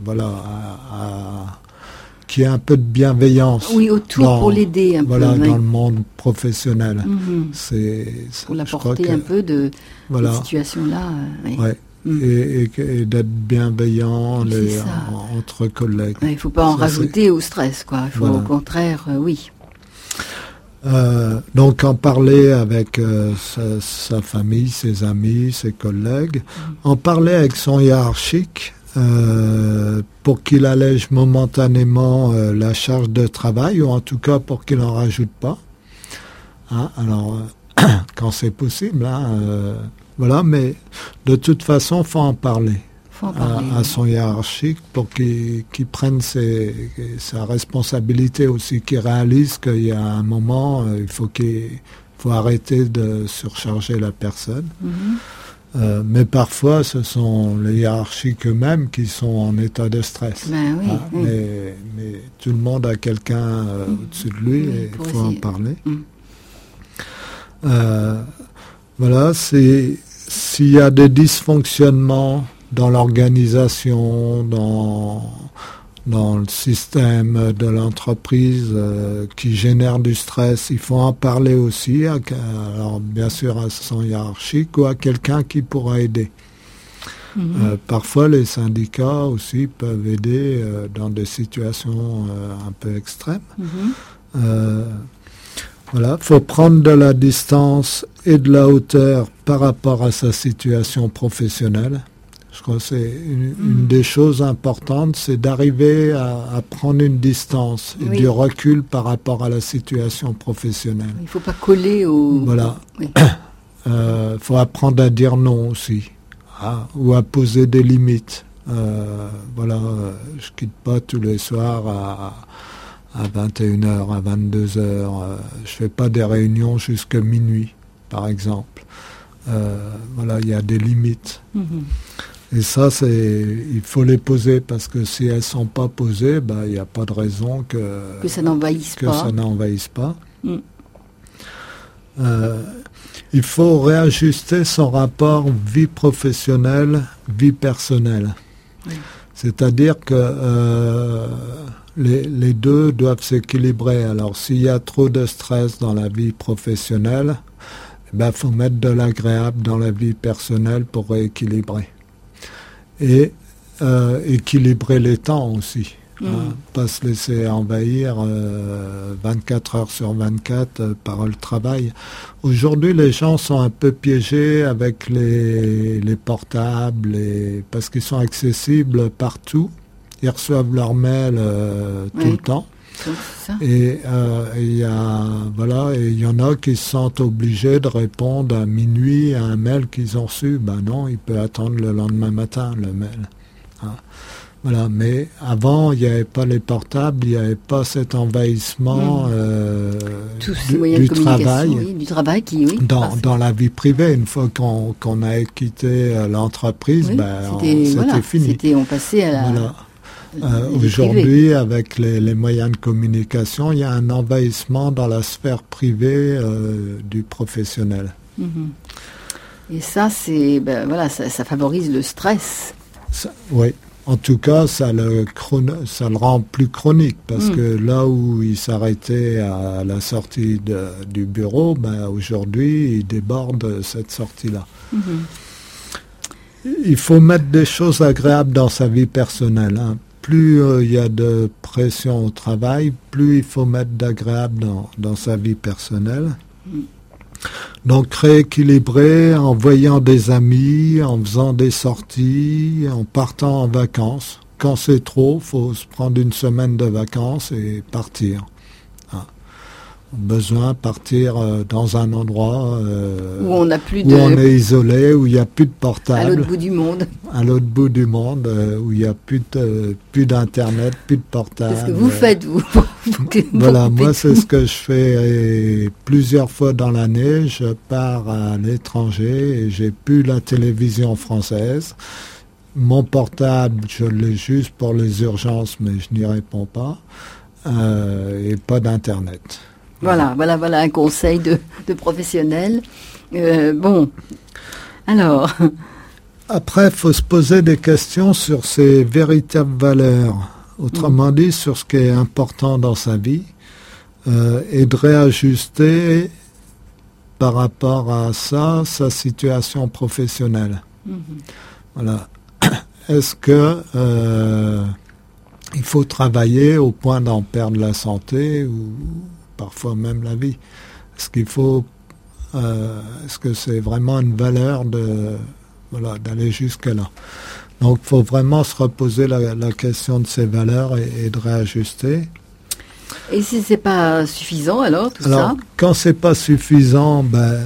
qui a un peu de bienveillance. Oui, autour pour l'aider un peu. Dans le monde professionnel. Pour l'apporter un peu de cette situation-là. Et d'être bienveillant entre collègues. Il ne faut pas en rajouter au stress, quoi. Il faut au contraire, donc en parler avec sa famille, ses amis, ses collègues. En parler avec son hiérarchique, pour qu'il allège momentanément la charge de travail, ou en tout cas pour qu'il n'en rajoute pas. Alors, quand c'est possible, mais de toute façon, faut en parler à son hiérarchique pour qu'il prenne sa responsabilité aussi, qu'il réalise qu'il y a un moment, il faut arrêter de surcharger la personne. Mais parfois, ce sont les hiérarchiques eux-mêmes qui sont en état de stress. Mais tout le monde a quelqu'un au-dessus de lui et il faut en parler. S'il y a des dysfonctionnements dans l'organisation, dans le système de l'entreprise qui génère du stress, il faut en parler aussi, alors bien sûr à son hiérarchique ou à quelqu'un qui pourra aider. Parfois les syndicats aussi peuvent aider dans des situations un peu extrêmes. Faut prendre de la distance et de la hauteur par rapport à sa situation professionnelle. Je crois que c'est une des choses importantes, c'est d'arriver à prendre une distance et du recul par rapport à la situation professionnelle. Il ne faut pas coller au... faut apprendre à dire non aussi, ou à poser des limites. Je quitte pas tous les soirs à 21h, à 22h. Je fais pas des réunions jusqu'à minuit, par exemple. Il y a des limites. Et ça, il faut les poser, parce que si elles sont pas posées, il n'y a pas de raison que ça n'envahisse pas. Il faut réajuster son rapport vie professionnelle, vie personnelle. C'est-à-dire que les deux doivent s'équilibrer. Alors, s'il y a trop de stress dans la vie professionnelle, faut mettre de l'agréable dans la vie personnelle pour rééquilibrer. Et équilibrer les temps aussi. Pas se laisser envahir 24 heures sur 24 par le travail. Aujourd'hui, les gens sont un peu piégés avec les portables, parce qu'ils sont accessibles partout. Ils reçoivent leurs mails tout le temps. Et il y en a qui se sentent obligés de répondre à minuit à un mail qu'ils ont reçu. Non, il peut attendre le lendemain matin, le mail. Voilà, mais avant, il n'y avait pas les portables, il n'y avait pas cet envahissement du travail. Du travail dans la vie privée. Une fois qu'on a quitté l'entreprise, c'était fini. On passait à la... Aujourd'hui, avec les moyens de communication, il y a un envahissement dans la sphère privée du professionnel. Et ça, ça favorise le stress. Oui. En tout cas, ça le rend plus chronique, parce que là où il s'arrêtait à la sortie du bureau, aujourd'hui, il déborde cette sortie-là. Il faut mettre des choses agréables dans sa vie personnelle. Plus il y a de pression au travail, plus il faut mettre d'agréable dans sa vie personnelle. Donc rééquilibrer en voyant des amis, en faisant des sorties, en partant en vacances. Quand c'est trop, faut se prendre une semaine de vacances et partir. Besoin de partir dans un endroit où on est isolé, où il n'y a plus de portable. À l'autre bout du monde. À l'autre bout du monde, où il n'y a plus d'internet, plus de portable. Qu'est-ce que vous faites, vous? Voilà, moi c'est ce que je fais plusieurs fois dans l'année. Je pars à l'étranger et j'ai plus la télévision française. Mon portable, je l'ai juste pour les urgences, mais je n'y réponds pas. Et pas d'internet. Voilà un conseil de professionnel. Alors... Après, il faut se poser des questions sur ses véritables valeurs. Autrement dit, sur ce qui est important dans sa vie. Et de réajuster par rapport à ça, sa situation professionnelle. Voilà. Est-ce que il faut travailler au point d'en perdre la santé ou parfois même la vie? Est-ce que c'est vraiment une valeur d'aller jusque là? Donc il faut vraiment se reposer la question de ces valeurs et de réajuster. Et si c'est pas suffisant alors ça? Quand c'est pas suffisant,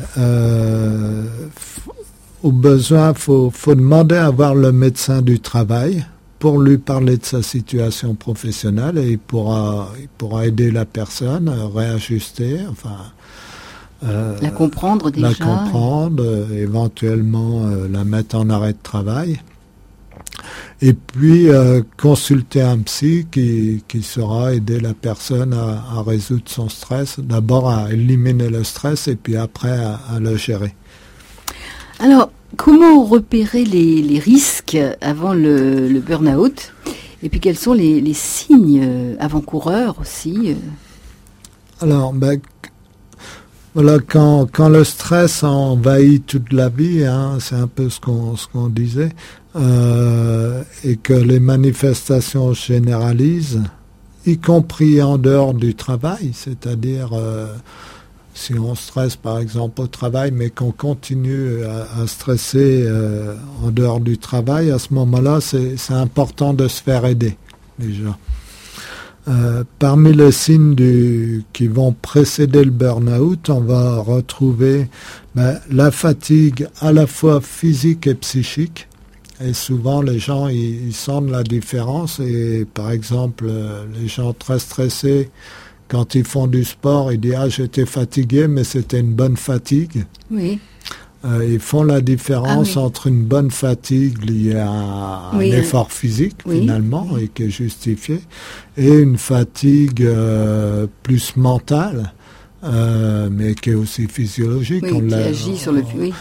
au besoin, faut demander à voir le médecin du travail pour lui parler de sa situation professionnelle, et il pourra aider la personne à réajuster, la comprendre déjà. La comprendre, éventuellement la mettre en arrêt de travail. Et puis consulter un psy qui saura aider la personne à résoudre son stress, d'abord à éliminer le stress et puis après à le gérer. Alors, comment repérer les risques avant le burn-out? Et puis quels sont les signes avant-coureurs aussi? Alors, voilà, quand le stress envahit toute la vie, c'est un peu ce qu'on disait, et que les manifestations se généralisent, y compris en dehors du travail, c'est-à-dire si on stresse par exemple au travail, mais qu'on continue à stresser en dehors du travail, à ce moment-là, c'est important de se faire aider déjà. Parmi les signes qui vont précéder le burn-out, on va retrouver la fatigue à la fois physique et psychique. Et souvent, les gens, ils sentent la différence. Et par exemple, les gens très stressés, quand ils font du sport, ils disent « Ah, j'étais fatigué, mais c'était une bonne fatigue. » Oui. Ils font la différence entre une bonne fatigue liée à un effort physique, finalement, et qui est justifié, et une fatigue plus mentale, mais qui est aussi physiologique. Oui, qui agit sur le...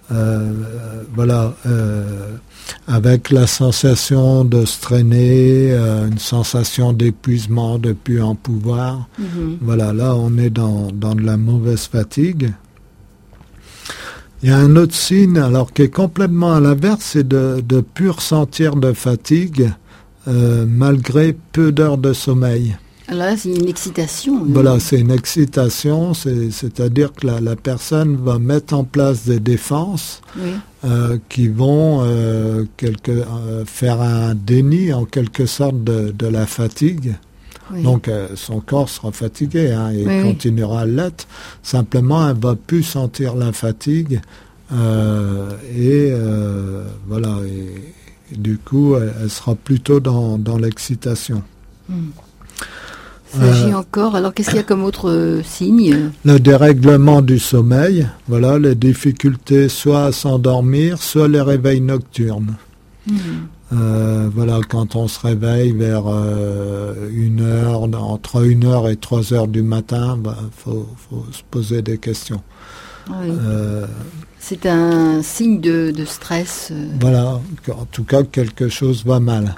Voilà, avec la sensation de se traîner, une sensation d'épuisement, de plus en pouvoir. Voilà, là on est dans de la mauvaise fatigue. Il y a un autre signe, alors qui est complètement à l'inverse, c'est de plus ressentir de fatigue malgré peu d'heures de sommeil. Là, c'est une excitation. Voilà, c'est une excitation, c'est-à-dire que la personne va mettre en place des défenses qui vont faire un déni en quelque sorte de la fatigue. Oui. Donc son corps sera fatigué et continuera à l'être. Simplement, elle va plus sentir la fatigue voilà. Et du coup, elle sera plutôt dans l'excitation. Il s'agit encore. Alors, qu'est-ce qu'il y a comme autre signe ? Le dérèglement du sommeil. Voilà, les difficultés soit à s'endormir, soit les réveils nocturnes. Voilà, quand on se réveille vers 1h, entre 1h et 3h du matin, faut se poser des questions. Oui. C'est un signe de stress. Voilà, en tout cas, quelque chose va mal.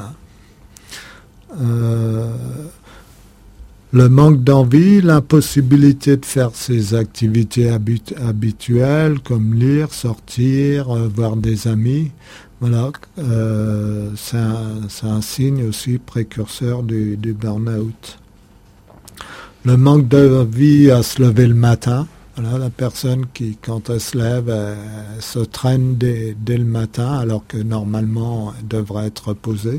Le manque d'envie, l'impossibilité de faire ses activités habituelles, comme lire, sortir, voir des amis. Voilà, c'est un signe aussi précurseur du burn-out. Le manque d'envie à se lever le matin. Voilà, la personne qui, quand elle se lève, elle se traîne dès le matin, alors que normalement, elle devrait être reposée.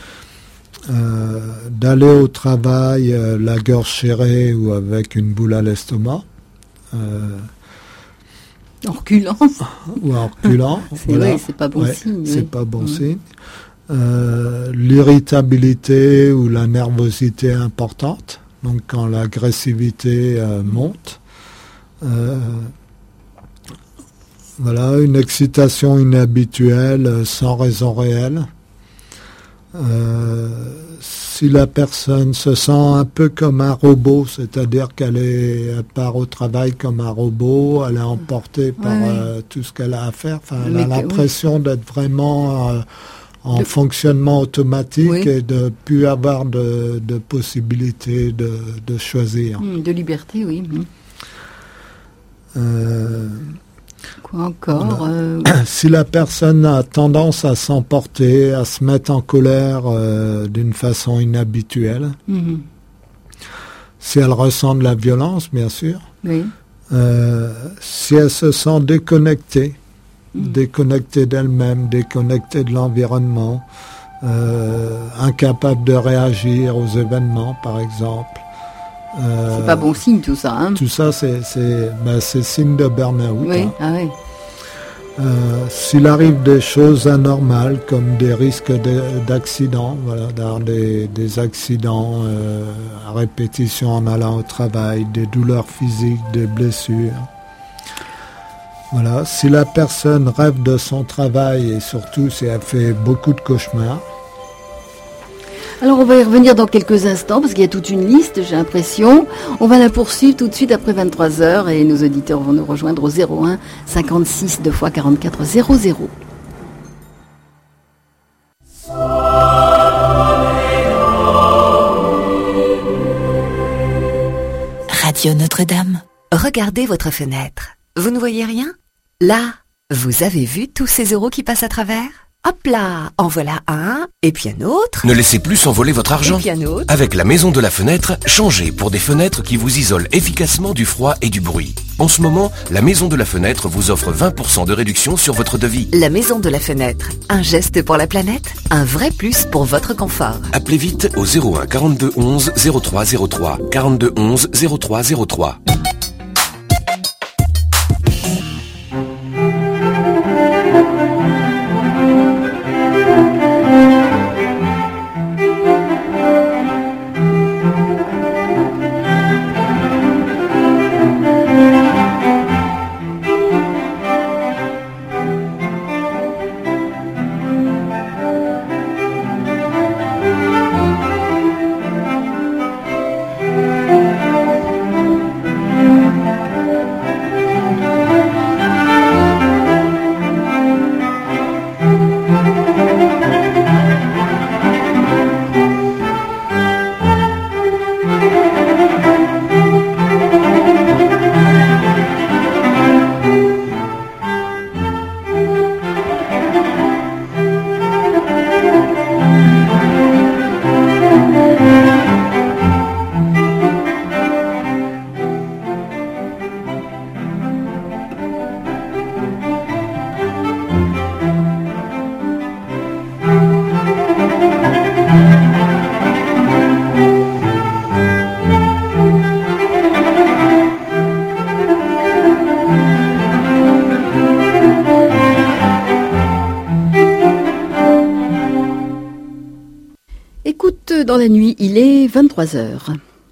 D'aller au travail la gorge serrée ou avec une boule à l'estomac. En reculant. Ou en reculant. Voilà. C'est pas bon signe. C'est pas bon signe. L'irritabilité ou la nervosité importante. Donc quand l'agressivité monte. Voilà, une excitation inhabituelle sans raison réelle. Si la personne se sent un peu comme un robot, c'est-à-dire qu'elle part au travail comme un robot, elle est emportée par tout ce qu'elle a à faire, elle a l'impression d'être vraiment en fonctionnement automatique et de ne plus avoir de possibilité de choisir. De liberté, oui. Quoi encore Si la personne a tendance à s'emporter, à se mettre en colère d'une façon inhabituelle, si elle ressent de la violence, bien sûr, si elle se sent déconnectée d'elle-même, déconnectée de l'environnement, incapable de réagir aux événements, par exemple. C'est pas bon signe tout ça. Hein. Tout ça, c'est signe de burn-out. Oui, oui. S'il arrive des choses anormales comme des risques d'accidents, d'avoir des accidents à répétition en allant au travail, des douleurs physiques, des blessures. Voilà. Si la personne rêve de son travail et surtout si elle fait beaucoup de cauchemars. Alors on va y revenir dans quelques instants parce qu'il y a toute une liste, j'ai l'impression. On va la poursuivre tout de suite après 23h et nos auditeurs vont nous rejoindre au 01 56 2 x 44 00. Radio Notre-Dame. Regardez votre fenêtre. Vous ne voyez rien ? Là, vous avez vu tous ces euros qui passent à travers ? Hop là, en voilà un, et puis un autre. Ne laissez plus s'envoler votre argent. Et puis un autre. Avec la Maison de la Fenêtre, changez pour des fenêtres qui vous isolent efficacement du froid et du bruit. En ce moment, la Maison de la Fenêtre vous offre 20% de réduction sur votre devis. La Maison de la Fenêtre, un geste pour la planète, un vrai plus pour votre confort. Appelez vite au 01 42 11 03 03, 42 11 03 03. dans la nuit, il est 23h.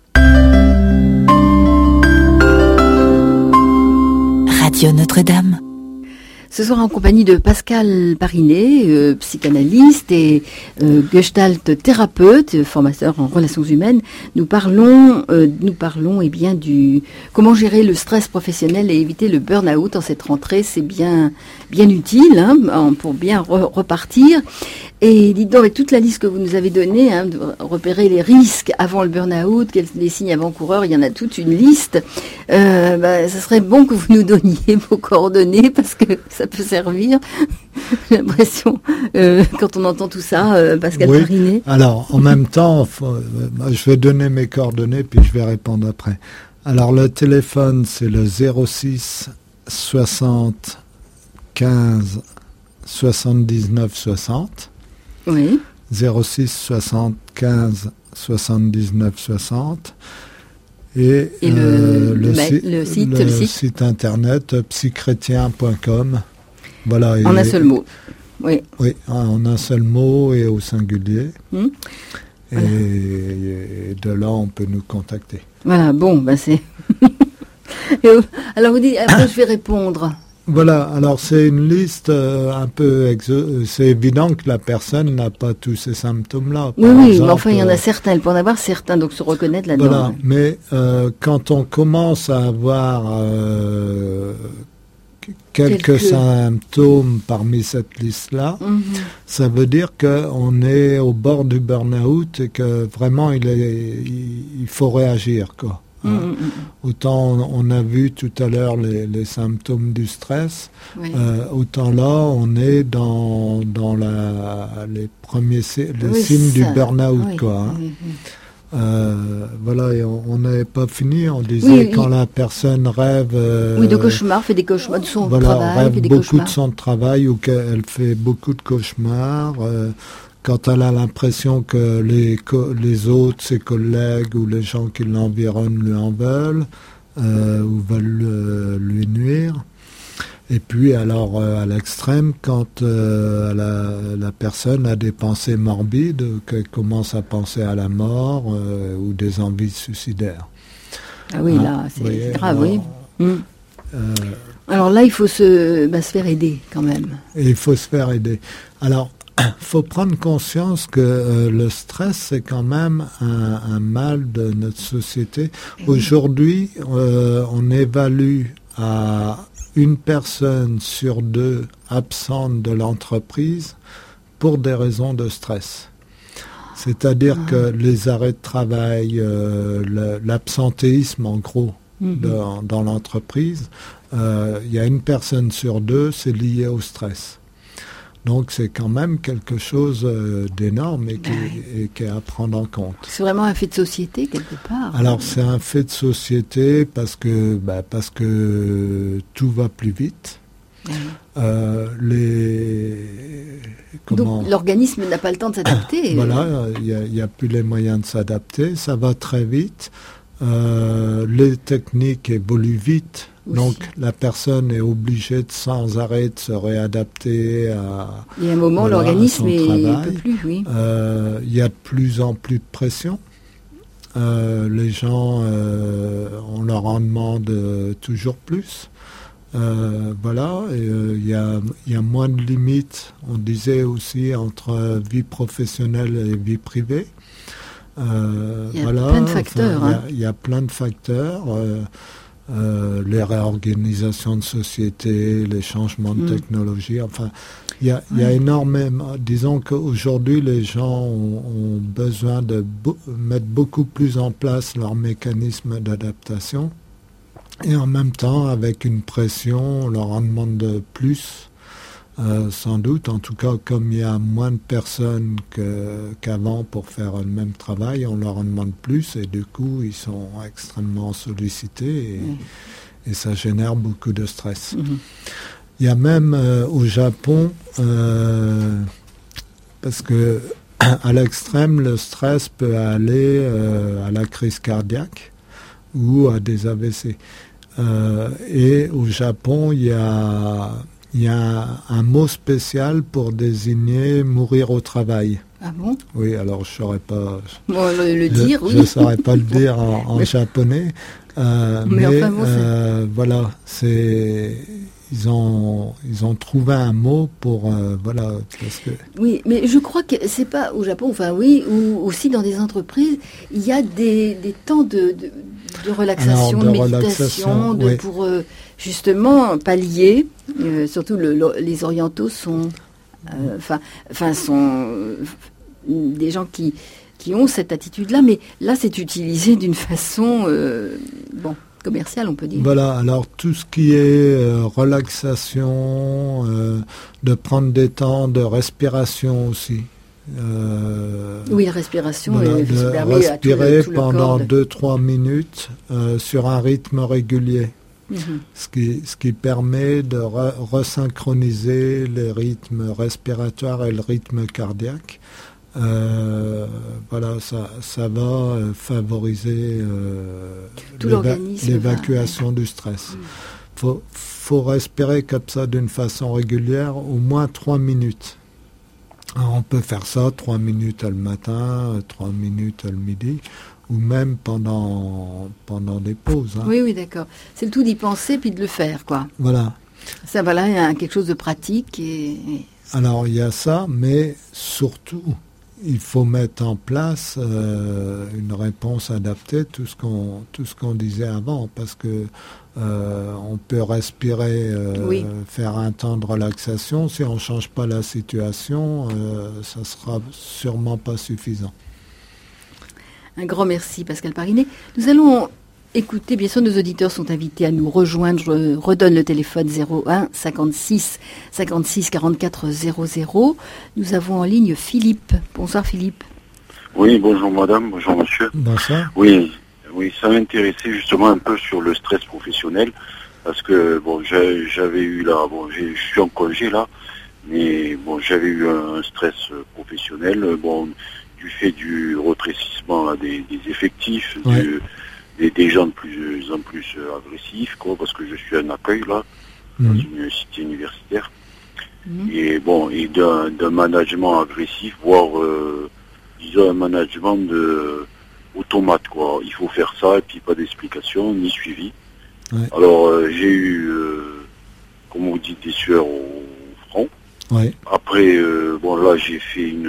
Radio Notre-Dame. Ce soir en compagnie de Pascal Parinet, psychanalyste et gestalt thérapeute, formateur en relations humaines. Nous parlons du comment gérer le stress professionnel et éviter le burn-out en cette rentrée. C'est bien utile pour bien repartir. Et dites donc, avec toute la liste que vous nous avez donnée, de repérer les risques avant le burn-out, les signes avant-coureurs, il y en a toute une liste. Ça serait bon que vous nous donniez vos coordonnées parce que ça peut servir. J'ai l'impression, quand on entend tout ça, Pascal Parinet. Alors, en même temps, je vais donner mes coordonnées puis je vais répondre après. Alors, le téléphone, c'est le 06 60 15 79 60. Oui. 06 60 15 79 60. Et le site internet psychrétien.com. Voilà. En un seul mot. Oui. Oui, en un seul mot et au singulier. Voilà. Et de là, on peut nous contacter. Voilà, bon, c'est... Alors vous dites, après je vais répondre. Voilà, alors c'est une liste un peu... c'est évident que la personne n'a pas tous ces symptômes-là. Oui, mais enfin il y en a certains, elle peut en avoir certains, donc se reconnaître là-dedans. Voilà, mais quand on commence à avoir quelques symptômes parmi cette liste-là, ça veut dire qu'on est au bord du burn-out et que vraiment il faut réagir, quoi. Autant on a vu tout à l'heure les symptômes du stress, autant là on est dans les premiers signes du burn-out, quoi. Voilà, et on n'avait pas fini, on disait quand la personne rêve... de cauchemars, fait des cauchemars de son travail, rêve fait des beaucoup cauchemars. De son travail ou qu'elle fait beaucoup de cauchemars, quand elle a l'impression que les autres, ses collègues ou les gens qui l'environnent lui en veulent ou veulent lui nuire. Et puis alors à l'extrême, quand la personne a des pensées morbides, qu'elle commence à penser à la mort ou des envies suicidaires. Ah oui, là, c'est grave, oui. Alors là, il faut se faire aider quand même. Et il faut se faire aider. Alors, il faut prendre conscience que le stress, c'est quand même un mal de notre société. Aujourd'hui, on évalue à une personne sur deux absente de l'entreprise pour des raisons de stress. C'est-à-dire que les arrêts de travail, l'absentéisme en gros dans l'entreprise, il y a une personne sur deux, c'est lié au stress. Donc c'est quand même quelque chose d'énorme et qui est à prendre en compte. C'est vraiment un fait de société quelque part. Alors c'est un fait de société parce que tout va plus vite. Donc l'organisme n'a pas le temps de s'adapter. Voilà, il n'y a plus les moyens de s'adapter. Ça va très vite. Les techniques évoluent vite. Aussi. Donc la personne est obligée sans arrêt de se réadapter à il y a un moment l'organisme ne peut plus, oui. Il y a de plus en plus de pression. Les gens, on leur en demande toujours plus. Voilà, il y a moins de limites, on disait aussi, entre vie professionnelle et vie privée. Il y a plein de facteurs. Il y a plein de facteurs. Les réorganisations de société, les changements de technologie, enfin, il y a énormément. Disons qu'aujourd'hui, les gens ont besoin de mettre beaucoup plus en place leurs mécanismes d'adaptation. Et en même temps, avec une pression, on leur en demande de plus, sans doute. En tout cas, comme il y a moins de personnes qu'avant pour faire le même travail, on leur en demande plus et du coup, ils sont extrêmement sollicités et ça génère beaucoup de stress. Il y a même au Japon, parce que à l'extrême, le stress peut aller à la crise cardiaque ou à des AVC. Et au Japon, il y a un mot spécial pour désigner mourir au travail. Ah bon? Oui, alors je saurais pas dire. Je saurais pas le dire en japonais. Mais enfin, bon, voilà, ils ont trouvé un mot pour voilà. Parce que... Oui, mais je crois que c'est pas au Japon, enfin oui, ou aussi dans des entreprises, il y a des temps de relaxation, de méditation, pour justement pallier. Surtout les orientaux sont, sont des gens qui ont cette attitude-là, mais là c'est utilisé d'une façon commerciale, on peut dire. Voilà, alors tout ce qui est relaxation, de prendre des temps de respiration aussi. Oui, la respiration, voilà, de respirer pendant 2-3 minutes sur un rythme régulier. Mm-hmm. Ce qui permet de resynchroniser les rythmes respiratoires et le rythme cardiaque. Voilà, ça va favoriser l'évacuation du stress. Faut respirer comme ça d'une façon régulière, au moins 3 minutes. Alors, on peut faire ça 3 minutes le matin, 3 minutes le midi, ou même pendant des pauses. Hein. Oui, d'accord. C'est le tout d'y penser puis de le faire, quoi. Voilà. Ça, voilà, il y a quelque chose de pratique. Alors, il y a ça, mais surtout, il faut mettre en place une réponse adaptée, tout ce qu'on disait avant, parce que on peut respirer, faire un temps de relaxation. Si on ne change pas la situation, ça sera sûrement pas suffisant. Un grand merci, Pascal Parinet. Nous allons écouter, bien sûr, nos auditeurs sont invités à nous rejoindre. Je redonne le téléphone 01 56 56 44 00. Nous avons en ligne Philippe. Bonsoir Philippe. Oui, bonjour madame, bonjour monsieur. Bonsoir. Oui, ça m'intéressait justement un peu sur le stress professionnel, parce que j'avais eu là, je suis en congé là, mais j'avais eu un stress professionnel, du fait du rétrécissement là, des effectifs, des gens de plus en plus agressifs, quoi, parce que je suis un accueil là, dans une cité universitaire, et d'un management agressif, voire disons un management automate, quoi. Il faut faire ça et puis pas d'explication ni suivi. Ouais. Alors j'ai eu, comme on dit, des sueurs au front. Ouais. Après, là j'ai fait une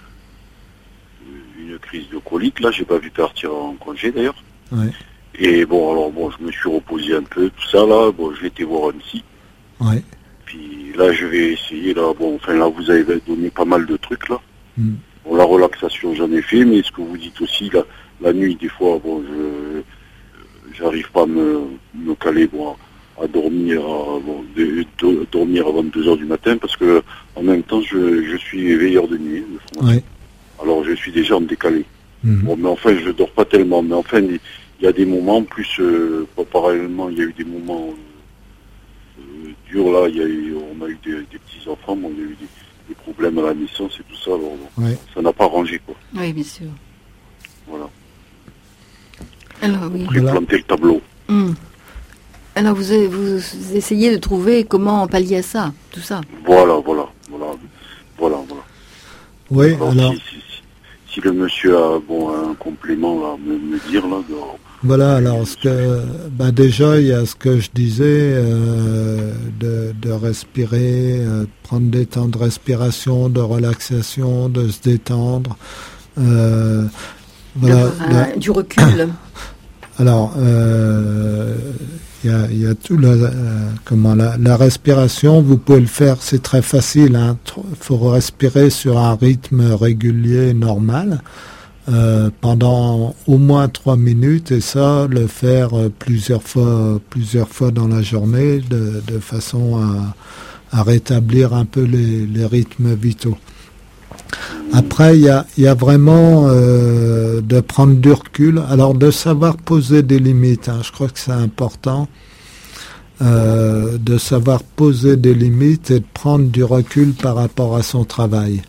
crise de colique. Là, j'ai pas vu partir en congé d'ailleurs. Ouais. Et je me suis reposé un peu, tout ça là. Je vais été voir un psy. Ouais. Puis là, je vais essayer là. Là, vous avez donné pas mal de trucs là. La relaxation, j'en ai fait, mais ce que vous dites aussi, la nuit, des fois, j'arrive pas à me caler, à dormir, dormir avant 2h du matin, parce que en même temps, je suis veilleur de nuit. Ouais. Alors, je suis déjà en décalé. Mais enfin, je dors pas tellement. Mais enfin, il y a des moments, plus, parallèlement, il y a eu des moments durs, là, on a eu des petits-enfants, on a eu des problèmes à la naissance et tout ça, alors ça n'a pas rangé, quoi. Oui, bien sûr. Voilà. Alors, oui. J'ai planté le tableau. Alors, vous essayez de trouver comment pallier à ça, tout ça. Voilà. Oui, alors... Si le monsieur a un complément à me dire, là... Voilà, alors déjà il y a ce que je disais, de respirer, de prendre des temps de respiration, de relaxation, de se détendre. Du recul. Alors, il y a tout la respiration, vous pouvez le faire, c'est très facile. Faut respirer sur un rythme régulier, normal. Pendant au moins 3 minutes, et ça, le faire plusieurs fois dans la journée, de façon à rétablir un peu les rythmes vitaux. Après, il y a vraiment de prendre du recul, alors de savoir poser des limites, je crois que c'est important, de savoir poser des limites et de prendre du recul par rapport à son travail.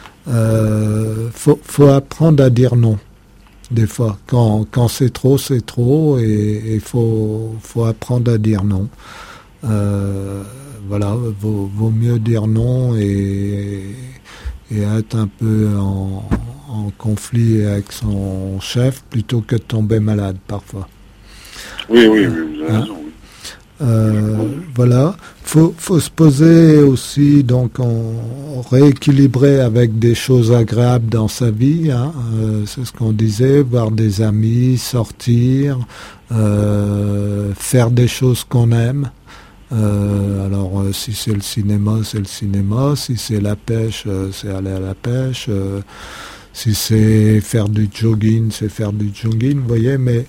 Faut apprendre à dire non. Des fois, quand c'est trop, et faut apprendre à dire non. Vaut mieux dire non et être un peu en conflit avec son chef plutôt que de tomber malade parfois. Oui, vous avez raison. Voilà, faut se poser aussi, donc rééquilibrer avec des choses agréables dans sa vie, c'est ce qu'on disait, voir des amis, sortir, faire des choses qu'on aime. Alors si c'est le cinéma, c'est le cinéma, si c'est la pêche, c'est aller à la pêche, si c'est faire du jogging, c'est faire du jogging, vous voyez, mais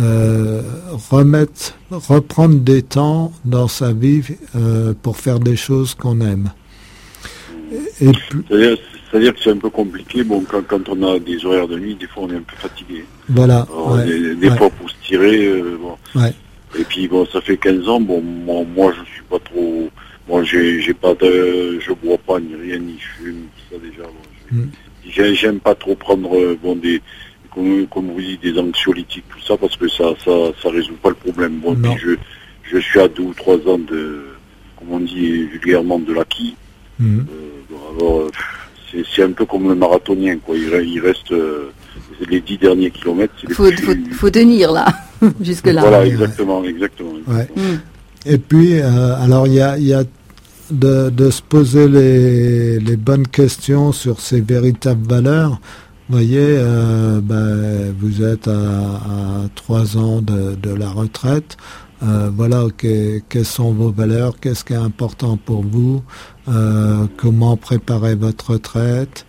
reprendre des temps dans sa vie pour faire des choses qu'on aime. C'est-à-dire que c'est un peu compliqué. Bon, quand on a des horaires de nuit, des fois on est un peu fatigué. Voilà. Alors, des fois pour se tirer. Et puis bon, ça fait 15 ans. Bon, moi je suis pas trop. Bon, j'ai pas de, je bois pas ni rien, ni je fume, tout ça déjà. Bon, j'aime pas trop prendre des, comme vous dites, des anxiolytiques, tout ça, parce que ça résout pas le problème. Bon, puis je suis à 2 ou 3 ans de, comme on dit vulgairement, de l'acquis. Alors c'est un peu comme le marathonien, quoi. Il reste les 10 derniers kilomètres. Faut tenir là, jusque là. Voilà, exactement. Ouais. Et puis, alors il y a de se poser les bonnes questions sur ses véritables valeurs. Vous voyez, vous êtes à 3 ans de la retraite. Voilà, quelles sont vos valeurs, qu'est-ce qui est important pour vous, comment préparer votre retraite.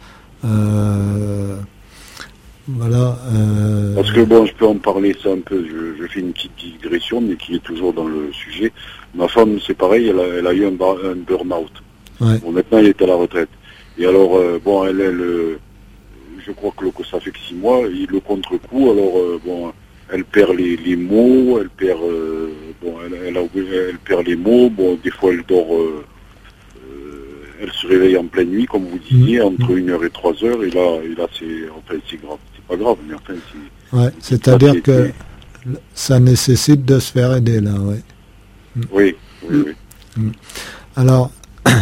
Voilà. Parce que bon, je peux en parler ça un peu. Je fais une petite digression, mais qui est toujours dans le sujet. Ma femme, c'est pareil, elle a eu un burn-out. Ouais. Bon, maintenant, elle est à la retraite. Et alors, je crois que ça fait que 6 mois, le contre-coup, alors, elle perd les mots, elle perd, elle perd les mots, bon, des fois, elle dort, elle se réveille en pleine nuit, comme vous disiez, entre 1h et 3h, et là, c'est grave. C'est pas grave, mais enfin, c'est... Ouais, c'est-à-dire que ça nécessite de se faire aider, là, ouais. Oui. Alors,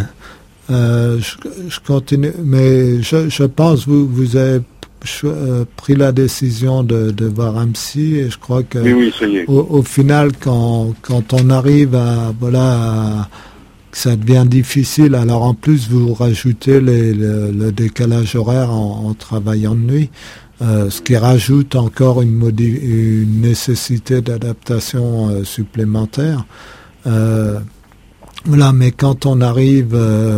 je continue, mais je pense vous avez pris la décision de voir un psy, et je crois que ça y est. Au final, quand on arrive que ça devient difficile, alors en plus vous rajoutez le décalage horaire en travaillant de nuit, ce qui rajoute encore une nécessité d'adaptation supplémentaire. Voilà, mais quand on arrive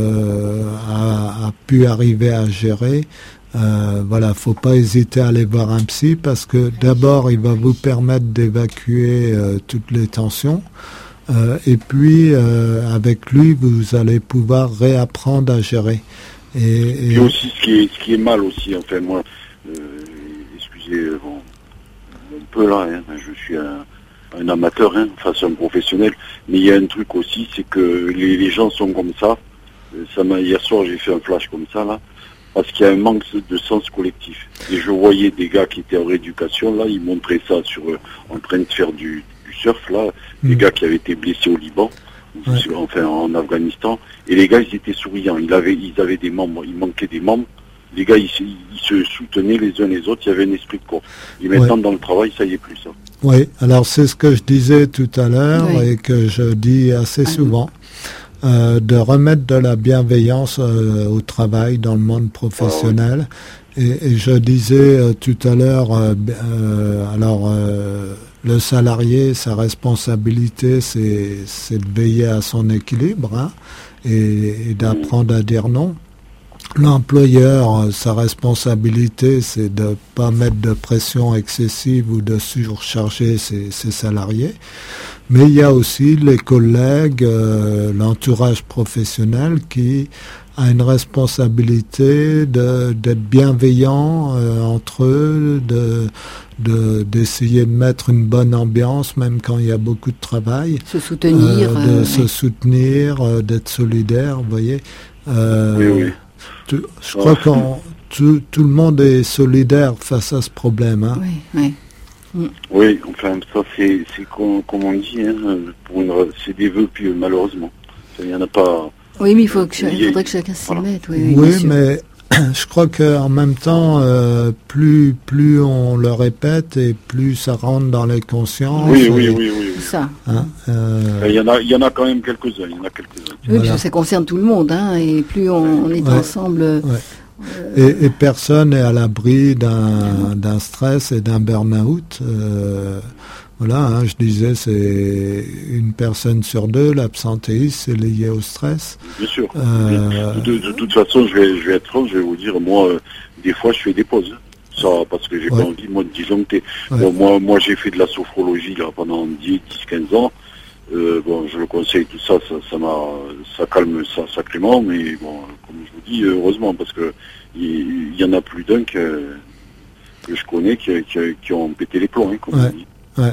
à pu arriver à gérer, faut pas hésiter à aller voir un psy, parce que d'abord il va vous permettre d'évacuer toutes les tensions, et puis avec lui vous allez pouvoir réapprendre à gérer. Et aussi ce qui est mal aussi, enfin moi, excusez un peu là, je suis un amateur, face à un professionnel, mais il y a un truc aussi, c'est que les gens sont comme ça. Hier soir j'ai fait un flash comme ça là, parce qu'il y a un manque de sens collectif. Et je voyais des gars qui étaient en rééducation là, ils montraient ça en train de faire du surf là, des gars qui avaient été blessés au Liban, en Afghanistan, et les gars ils étaient souriants, ils avaient des membres, il manquait des membres. Les gars, ils se soutenaient les uns les autres, il y avait un esprit de corps. Et maintenant, dans le travail, ça y est plus, ça. Oui, alors c'est ce que je disais tout à l'heure, et que je dis assez souvent, de remettre de la bienveillance au travail, dans le monde professionnel. Et je disais tout à l'heure, le salarié, sa responsabilité, c'est de veiller à son équilibre, et d'apprendre à dire non. L'employeur, sa responsabilité, c'est de ne pas mettre de pression excessive ou de surcharger ses salariés. Mais il y a aussi les collègues, l'entourage professionnel qui a une responsabilité d'être bienveillant entre eux, d'essayer de mettre une bonne ambiance, même quand il y a beaucoup de travail. Se soutenir. Se soutenir, d'être solidaire, vous voyez. Oui. Je crois que tout le monde est solidaire face à ce problème. Oui, enfin, ça c'est comme on dit, c'est des vœux pieux, malheureusement. Il n'y en a pas... Oui, mais il faudrait que chacun s'y mette. Oui, mais Je crois qu'en même temps, plus on le répète et plus ça rentre dans les consciences. Oui. Ça. Hein, il y en a quand même quelques-uns. Oui, parce que ça concerne tout le monde, hein, et plus on est ensemble. Et personne n'est à l'abri d'un stress et d'un burn-out. Voilà, je disais, c'est une personne sur deux, l'absentéisme, c'est lié au stress. Bien sûr. De toute façon, je vais être franc, je vais vous dire, moi, des fois, je fais des pauses. Ça, parce que j'ai pas envie, moi, disons que moi, j'ai fait de la sophrologie là, pendant 10-15 ans. Je le conseille, tout ça, ça calme ça sacrément, mais bon, comme je vous dis, heureusement, parce que il y en a plus d'un que je connais qui ont pété les plombs, hein, comme on dit. Ouais.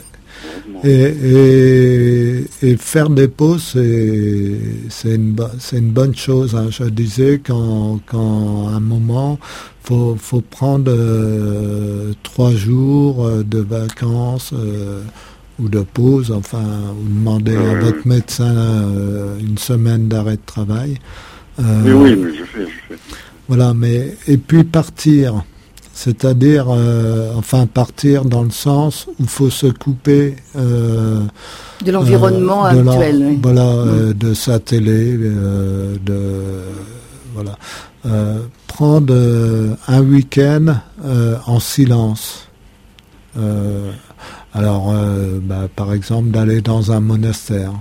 Et faire des pauses, c'est une bonne chose. Hein. Je disais quand à un moment faut prendre 3 jours de vacances ou de pause, enfin, ou demander à votre médecin une semaine d'arrêt de travail. Oui, mais je fais. Voilà, et puis partir. C'est-à-dire, partir dans le sens où il faut se couper de l'environnement actuel. De sa télé, prendre un week-end en silence. Par exemple, d'aller dans un monastère.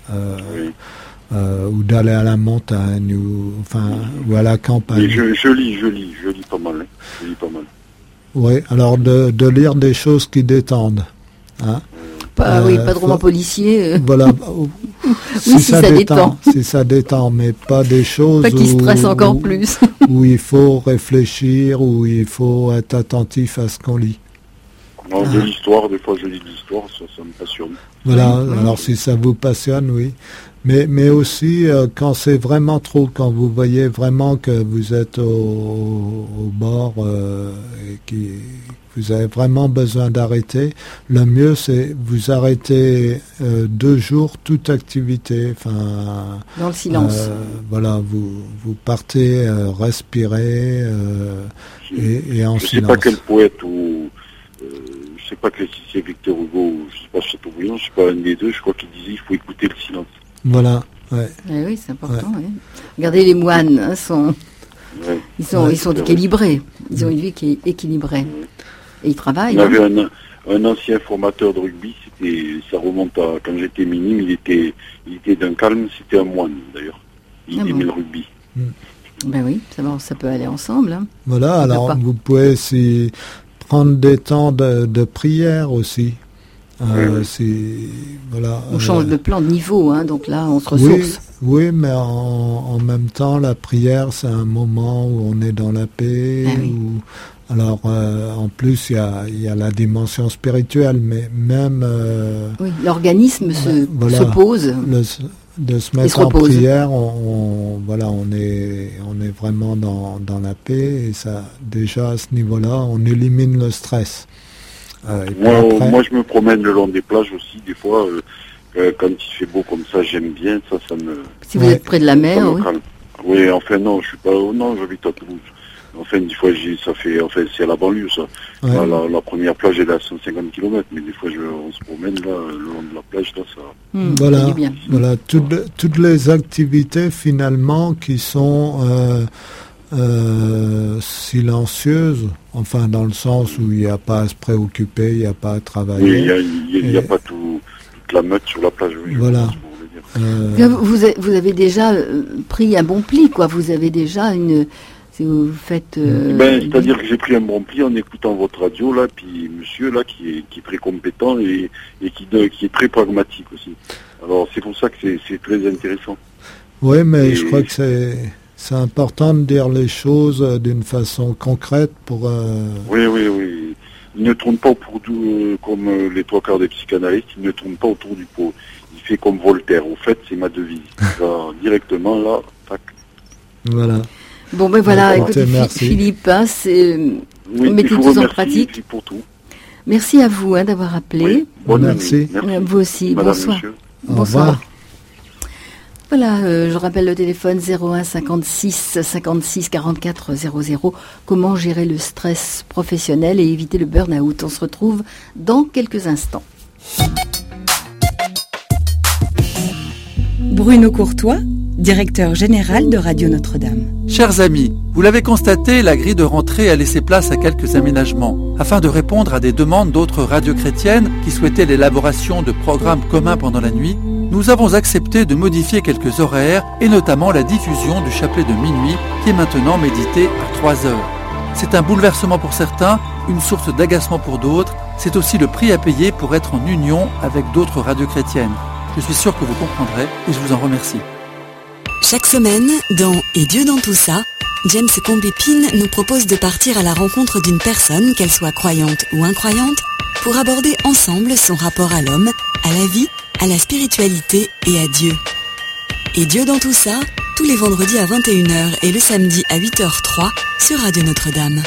Ou d'aller à la montagne ou à la campagne. Mais je lis pas mal. Je lis pas mal. Oui, alors de lire des choses qui détendent. Hein. Pas de roman policier. Voilà. Si ça détend. Si ça détend, mais pas des choses pas qui stressent encore plus. où il faut réfléchir, où il faut être attentif à ce qu'on lit. Non, de l'histoire, des fois je lis de l'histoire, ça me passionne. Voilà, alors si ça vous passionne, oui. Mais aussi, quand c'est vraiment trop, quand vous voyez vraiment que vous êtes au bord et que vous avez vraiment besoin d'arrêter, le mieux c'est vous arrêter 2 jours toute activité. Dans le silence. Vous partez respirer et en silence. Je ne sais pas quel poète ou... je sais pas si c'est Victor Hugo ou je sais pas Chateaubriand, je sais pas un des deux, je crois qu'il disait il faut écouter le silence. Voilà, ouais. Oui, c'est important. Ouais. Regardez, les moines ils sont équilibrés. Ils ont une vie qui est équilibrée. Et ils travaillent. Il y avait un ancien formateur de rugby, ça remonte à quand j'étais minime, il était d'un calme, c'était un moine d'ailleurs. Il aimait le rugby. Ben oui, ça peut aller ensemble. Hein. Voilà, alors vous pouvez aussi prendre des temps de prière aussi. On change de plan de niveau, hein, donc là on se ressource. Oui, mais en même temps, la prière, c'est un moment où on est dans la paix. Alors, en plus, il y a la dimension spirituelle, mais même... l'organisme se pose. De se mettre en prière, on est vraiment dans la paix, et ça, déjà à ce niveau-là, on élimine le stress. Moi, je me promène le long des plages aussi, des fois, quand il fait beau comme ça, j'aime bien, ça me... Si vous êtes près de la mer, oui. Oui, enfin non, je suis pas... Non, j'habite à Toulouse. Enfin, des fois, c'est à la banlieue, ça. Ouais. Là, la première plage, elle est à 150 km, mais des fois, on se promène, là, le long de la plage, là, ça... Voilà, toutes les activités, finalement, qui sont silencieuses, enfin, dans le sens où il n'y a pas à se préoccuper, il n'y a pas à travailler. Oui, il n'y a pas toute la meute sur la plage, oui. Voilà. Vous avez déjà pris un bon pli, quoi. Vous avez déjà si vous faites... c'est-à-dire que j'ai pris un bon pli en écoutant votre radio, là, puis monsieur, là, qui est très compétent et qui est très pragmatique aussi. Alors, c'est pour ça que c'est très intéressant. Oui, mais je crois que c'est important de dire les choses d'une façon concrète pour... Oui. Il ne tourne pas autour comme les 3/4 des psychanalystes, il ne tourne pas autour du pot. Il fait comme Voltaire. Au fait, c'est ma devise. Directement, là, tac. Voilà. Bon, écoutez, Philippe, mettez tout en pratique. Pour tout. Merci à vous d'avoir appelé. Oui. Merci. Merci. Vous aussi. Madame, bonsoir. Monsieur. Bonsoir. Voilà, je rappelle le téléphone 01 56 56 44 00. Comment gérer le stress professionnel et éviter le burn-out? On se retrouve dans quelques instants. Bruno Courtois, directeur général de Radio Notre-Dame. Chers amis, vous l'avez constaté, la grille de rentrée a laissé place à quelques aménagements. Afin de répondre à des demandes d'autres radios chrétiennes qui souhaitaient l'élaboration de programmes communs pendant la nuit, nous avons accepté de modifier quelques horaires et notamment la diffusion du chapelet de minuit qui est maintenant médité à 3 heures. C'est un bouleversement pour certains, une source d'agacement pour d'autres. C'est aussi le prix à payer pour être en union avec d'autres radios chrétiennes. Je suis sûr que vous comprendrez et je vous en remercie. Chaque semaine, dans Et Dieu dans tout ça, James Combépine nous propose de partir à la rencontre d'une personne, qu'elle soit croyante ou incroyante, pour aborder ensemble son rapport à l'homme, à la vie, à la spiritualité et à Dieu. Et Dieu dans tout ça, tous les vendredis à 21h et le samedi à 8h03 sur Radio Notre-Dame.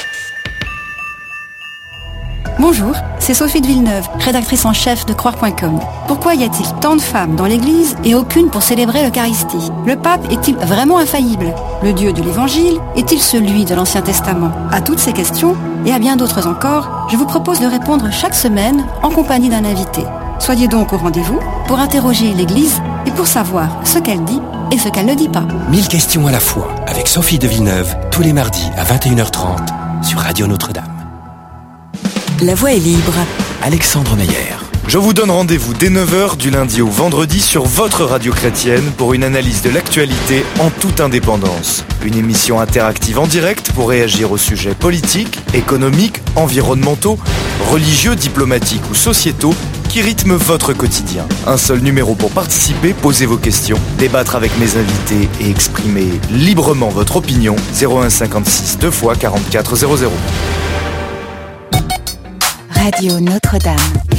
Bonjour, c'est Sophie de Villeneuve, rédactrice en chef de Croire.com. Pourquoi y a-t-il tant de femmes dans l'Église et aucune pour célébrer l'Eucharistie? Le pape est-il vraiment infaillible? Le Dieu de l'Évangile est-il celui de l'Ancien Testament? À toutes ces questions, et à bien d'autres encore, je vous propose de répondre chaque semaine en compagnie d'un invité. Soyez donc au rendez-vous pour interroger l'Église et pour savoir ce qu'elle dit et ce qu'elle ne dit pas. 1000 questions à la fois avec Sophie de Villeneuve, tous les mardis à 21h30 sur Radio Notre-Dame. La voix est libre. Alexandre Meyer. Je vous donne rendez-vous dès 9h du lundi au vendredi sur votre radio chrétienne pour une analyse de l'actualité en toute indépendance. Une émission interactive en direct pour réagir aux sujets politiques, économiques, environnementaux, religieux, diplomatiques ou sociétaux qui rythment votre quotidien. Un seul numéro pour participer, poser vos questions, débattre avec mes invités et exprimer librement votre opinion. 01 56 2 x 44 00. Radio Notre-Dame.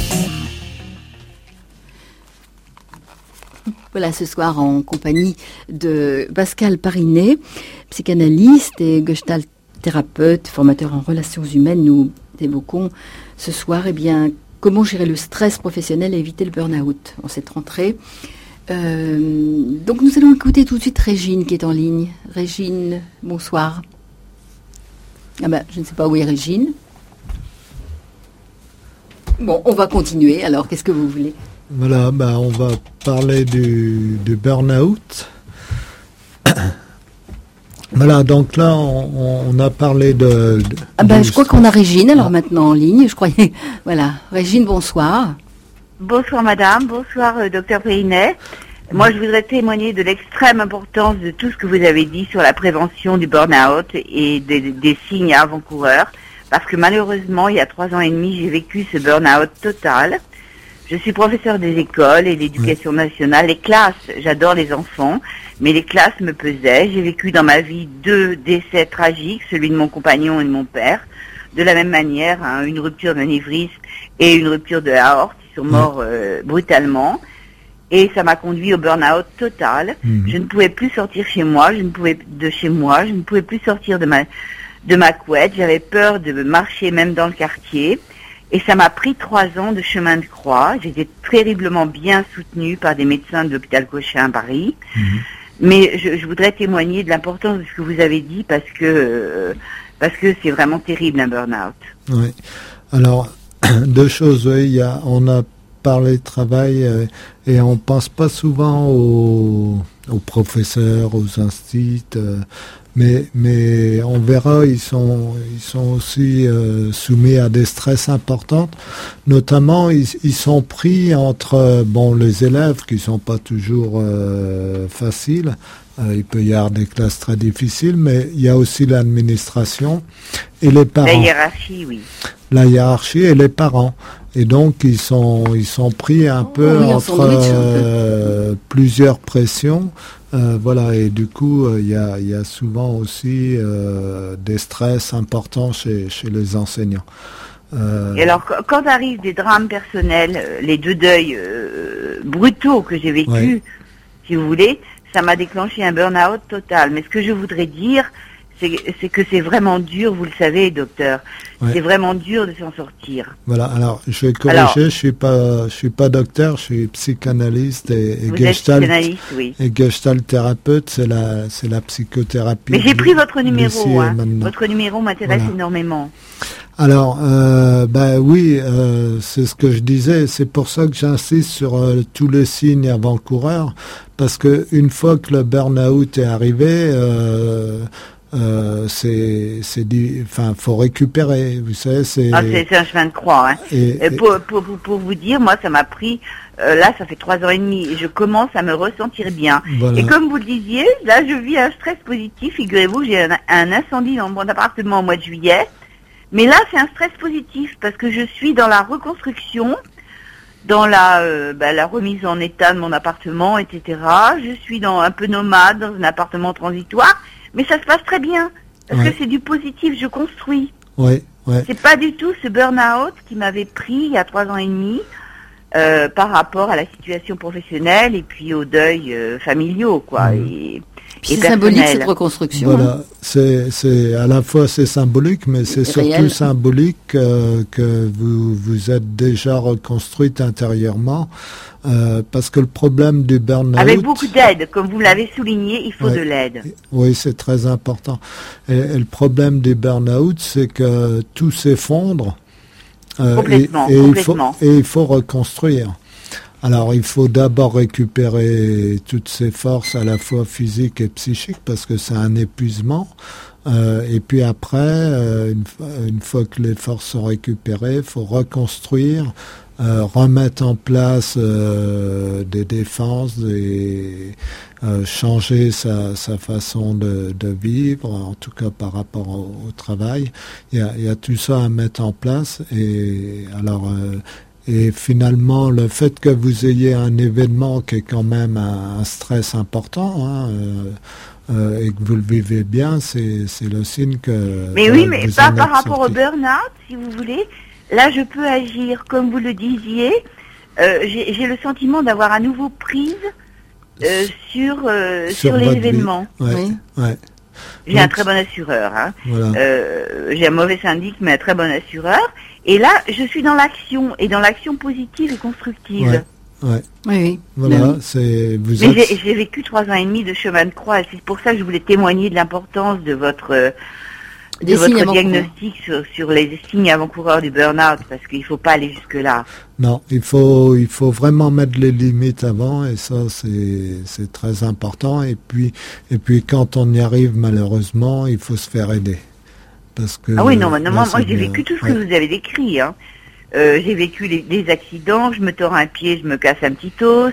Voilà, ce soir en compagnie de Pascal Parinet, psychanalyste et gestalt thérapeute, formateur en relations humaines. Nous évoquons ce soir comment gérer le stress professionnel et éviter le burn-out en cette rentrée. Donc nous allons écouter tout de suite Régine qui est en ligne. Régine, bonsoir. Je ne sais pas où est Régine. Bon, on va continuer. Alors, qu'est-ce que vous voulez? Voilà, on va parler du burn-out. Voilà, donc là, on a parlé je crois qu'on a Régine, alors maintenant en ligne, je croyais. Voilà, Régine, bonsoir. Bonsoir madame, bonsoir docteur Parinet. Moi, je voudrais témoigner de l'extrême importance de tout ce que vous avez dit sur la prévention du burn-out et des signes avant-coureurs. Parce que malheureusement, il y a 3 ans et demi, j'ai vécu ce burn-out total. Je suis professeur des écoles et d'éducation nationale. Les classes, j'adore les enfants, mais les classes me pesaient. J'ai vécu dans ma vie 2 décès tragiques, celui de mon compagnon et de mon père. De la même manière, une rupture d'anévrisme et une rupture de l'aorte. Ils sont morts brutalement. Et ça m'a conduit au burn-out total. Je ne pouvais plus sortir chez moi, je ne pouvais plus sortir de ma couette, j'avais peur de marcher même dans le quartier, et ça m'a pris 3 ans de chemin de croix. J'étais terriblement bien soutenue par des médecins de l'hôpital Cochin à Paris, mais je voudrais témoigner de l'importance de ce que vous avez dit parce que c'est vraiment terrible un burn-out. Oui, alors 2 choses, on a parlé de travail et on pense pas souvent aux professeurs, aux instituts, mais on verra, ils sont aussi soumis à des stress importants. Notamment, ils sont pris entre les élèves qui sont pas toujours faciles. Il peut y avoir des classes très difficiles, mais il y a aussi l'administration et les parents. La hiérarchie, oui. La hiérarchie et les parents. Et donc, ils sont pris un peu entre plusieurs pressions. Voilà, et du coup, il y a souvent aussi des stress importants chez les enseignants. Et alors, quand arrivent des drames personnels, les 2 deuils brutaux que j'ai vécus, si vous voulez, ça m'a déclenché un burn-out total. Mais ce que je voudrais dire, c'est que c'est vraiment dur, vous le savez, docteur. Ouais. C'est vraiment dur de s'en sortir. Voilà. Alors, je vais corriger. Je suis pas docteur. Je suis psychanalyste et Vous êtes gestalt. psychanalyste, oui. Et gestalt thérapeute, c'est la psychothérapie. Mais j'ai pris votre d'ici numéro. et Hein. maintenant. Votre numéro m'intéresse Voilà. énormément. Alors, oui, c'est ce que je disais. C'est pour ça que j'insiste sur tous les signes avant-coureurs, parce que une fois que le burn-out est arrivé, faut récupérer. Vous savez, c'est un chemin de croix. Hein. Et Pour vous dire, moi, ça m'a pris. Là, ça fait 3 ans et demi et je commence à me ressentir bien. Voilà. Et comme vous le disiez, là, je vis un stress positif. Figurez-vous, j'ai un incendie dans mon appartement au mois de juillet. Mais là, c'est un stress positif parce que je suis dans la reconstruction, dans la remise en état de mon appartement, etc. Je suis un peu nomade dans un appartement transitoire, mais ça se passe très bien parce que c'est du positif. Je construis. Oui. C'est pas du tout ce burn-out qui m'avait pris il y a 3 ans et demi par rapport à la situation professionnelle et puis aux deuils familiaux, quoi. C'est symbolique cette reconstruction. Voilà, c'est à la fois c'est symbolique, mais c'est surtout réel. symbolique que vous êtes déjà reconstruite intérieurement, parce que le problème du burn-out. Avec beaucoup d'aide, comme vous l'avez souligné, il faut de l'aide. Oui, c'est très important. Et le problème du burn-out, c'est que tout s'effondre. Complètement. Il faut reconstruire. Alors, il faut d'abord récupérer toutes ses forces, à la fois physiques et psychiques, parce que c'est un épuisement. Et puis après, une fois que les forces sont récupérées, il faut reconstruire, remettre en place des défenses, changer sa façon de vivre, en tout cas par rapport au travail. Il y a tout ça à mettre en place. Et alors... Et finalement, le fait que vous ayez un événement qui est quand même un stress important, et que vous le vivez bien, c'est le signe que... Mais oui, mais pas par rapport au burn-out, si vous voulez. Là, je peux agir, comme vous le disiez. J'ai le sentiment d'avoir à nouveau prise sur les événements. Ouais. J'ai un très bon assureur. Hein. Voilà. J'ai un mauvais syndic, mais un très bon assureur. Et là, je suis dans l'action, et dans l'action positive et constructive. Oui. Voilà, j'ai vécu 3 ans et demi de chemin de croix, et c'est pour ça que je voulais témoigner de l'importance de votre diagnostic sur les signes avant-coureurs du burn-out, parce qu'il ne faut pas aller jusque-là. Non, il faut vraiment mettre les limites avant, et ça c'est très important. Et puis quand on y arrive, malheureusement, il faut se faire aider. Parce que, moi j'ai vécu tout ce que vous avez décrit. Hein. J'ai vécu des accidents, je me tords un pied, je me casse un petit os,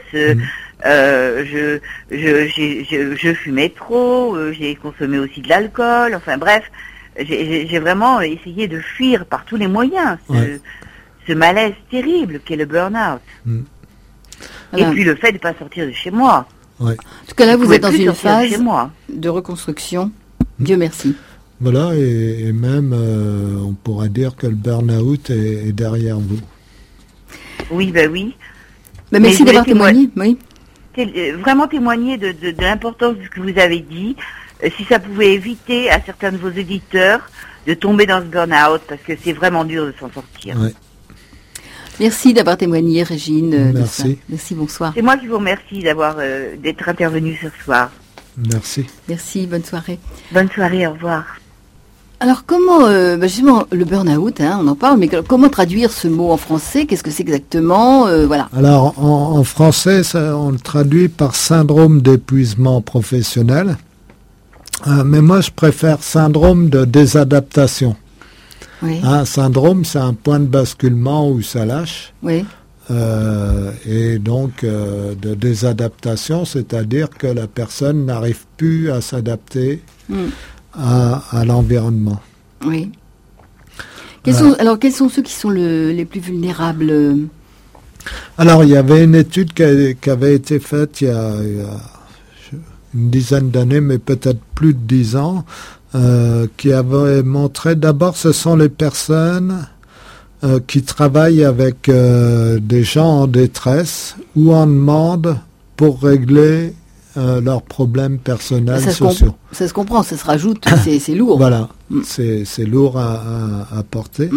je fumais trop, j'ai consommé aussi de l'alcool, enfin bref, j'ai vraiment essayé de fuir par tous les moyens ce malaise terrible qu'est le burn-out. Et puis le fait de ne pas sortir de chez moi. En tout cas là, vous êtes dans une phase de reconstruction. Dieu merci. Voilà, et même, on pourrait dire que le burn-out est derrière vous. Oui, oui. Merci d'avoir témoigné, oui. Vraiment témoigner de l'importance de ce que vous avez dit, si ça pouvait éviter à certains de vos éditeurs de tomber dans ce burn-out, parce que c'est vraiment dur de s'en sortir. Ouais. Merci d'avoir témoigné, Régine. Merci. Merci, bonsoir. C'est moi qui vous remercie d'être intervenue ce soir. Merci. Merci, bonne soirée. Bonne soirée, au revoir. Alors comment, justement, le burn-out, on en parle, mais comment traduire ce mot en français? Qu'est-ce que c'est exactement? Voilà. Alors en français, on le traduit par syndrome d'épuisement professionnel, mais moi je préfère syndrome de désadaptation. Oui. Syndrome, c'est un point de basculement où ça lâche. Oui. Et donc de désadaptation, c'est-à-dire que la personne n'arrive plus à s'adapter à l'environnement. Oui. Quels sont ceux qui sont les plus vulnérables? Alors, il y avait une étude qui avait été faite il y a une dizaine d'années, mais peut-être plus de 10 ans, qui avait montré, d'abord, ce sont les personnes qui travaillent avec des gens en détresse ou en demande pour régler leurs problèmes personnels, sociaux. Ça se comprend, ça se rajoute, c'est lourd. Voilà, c'est lourd à porter.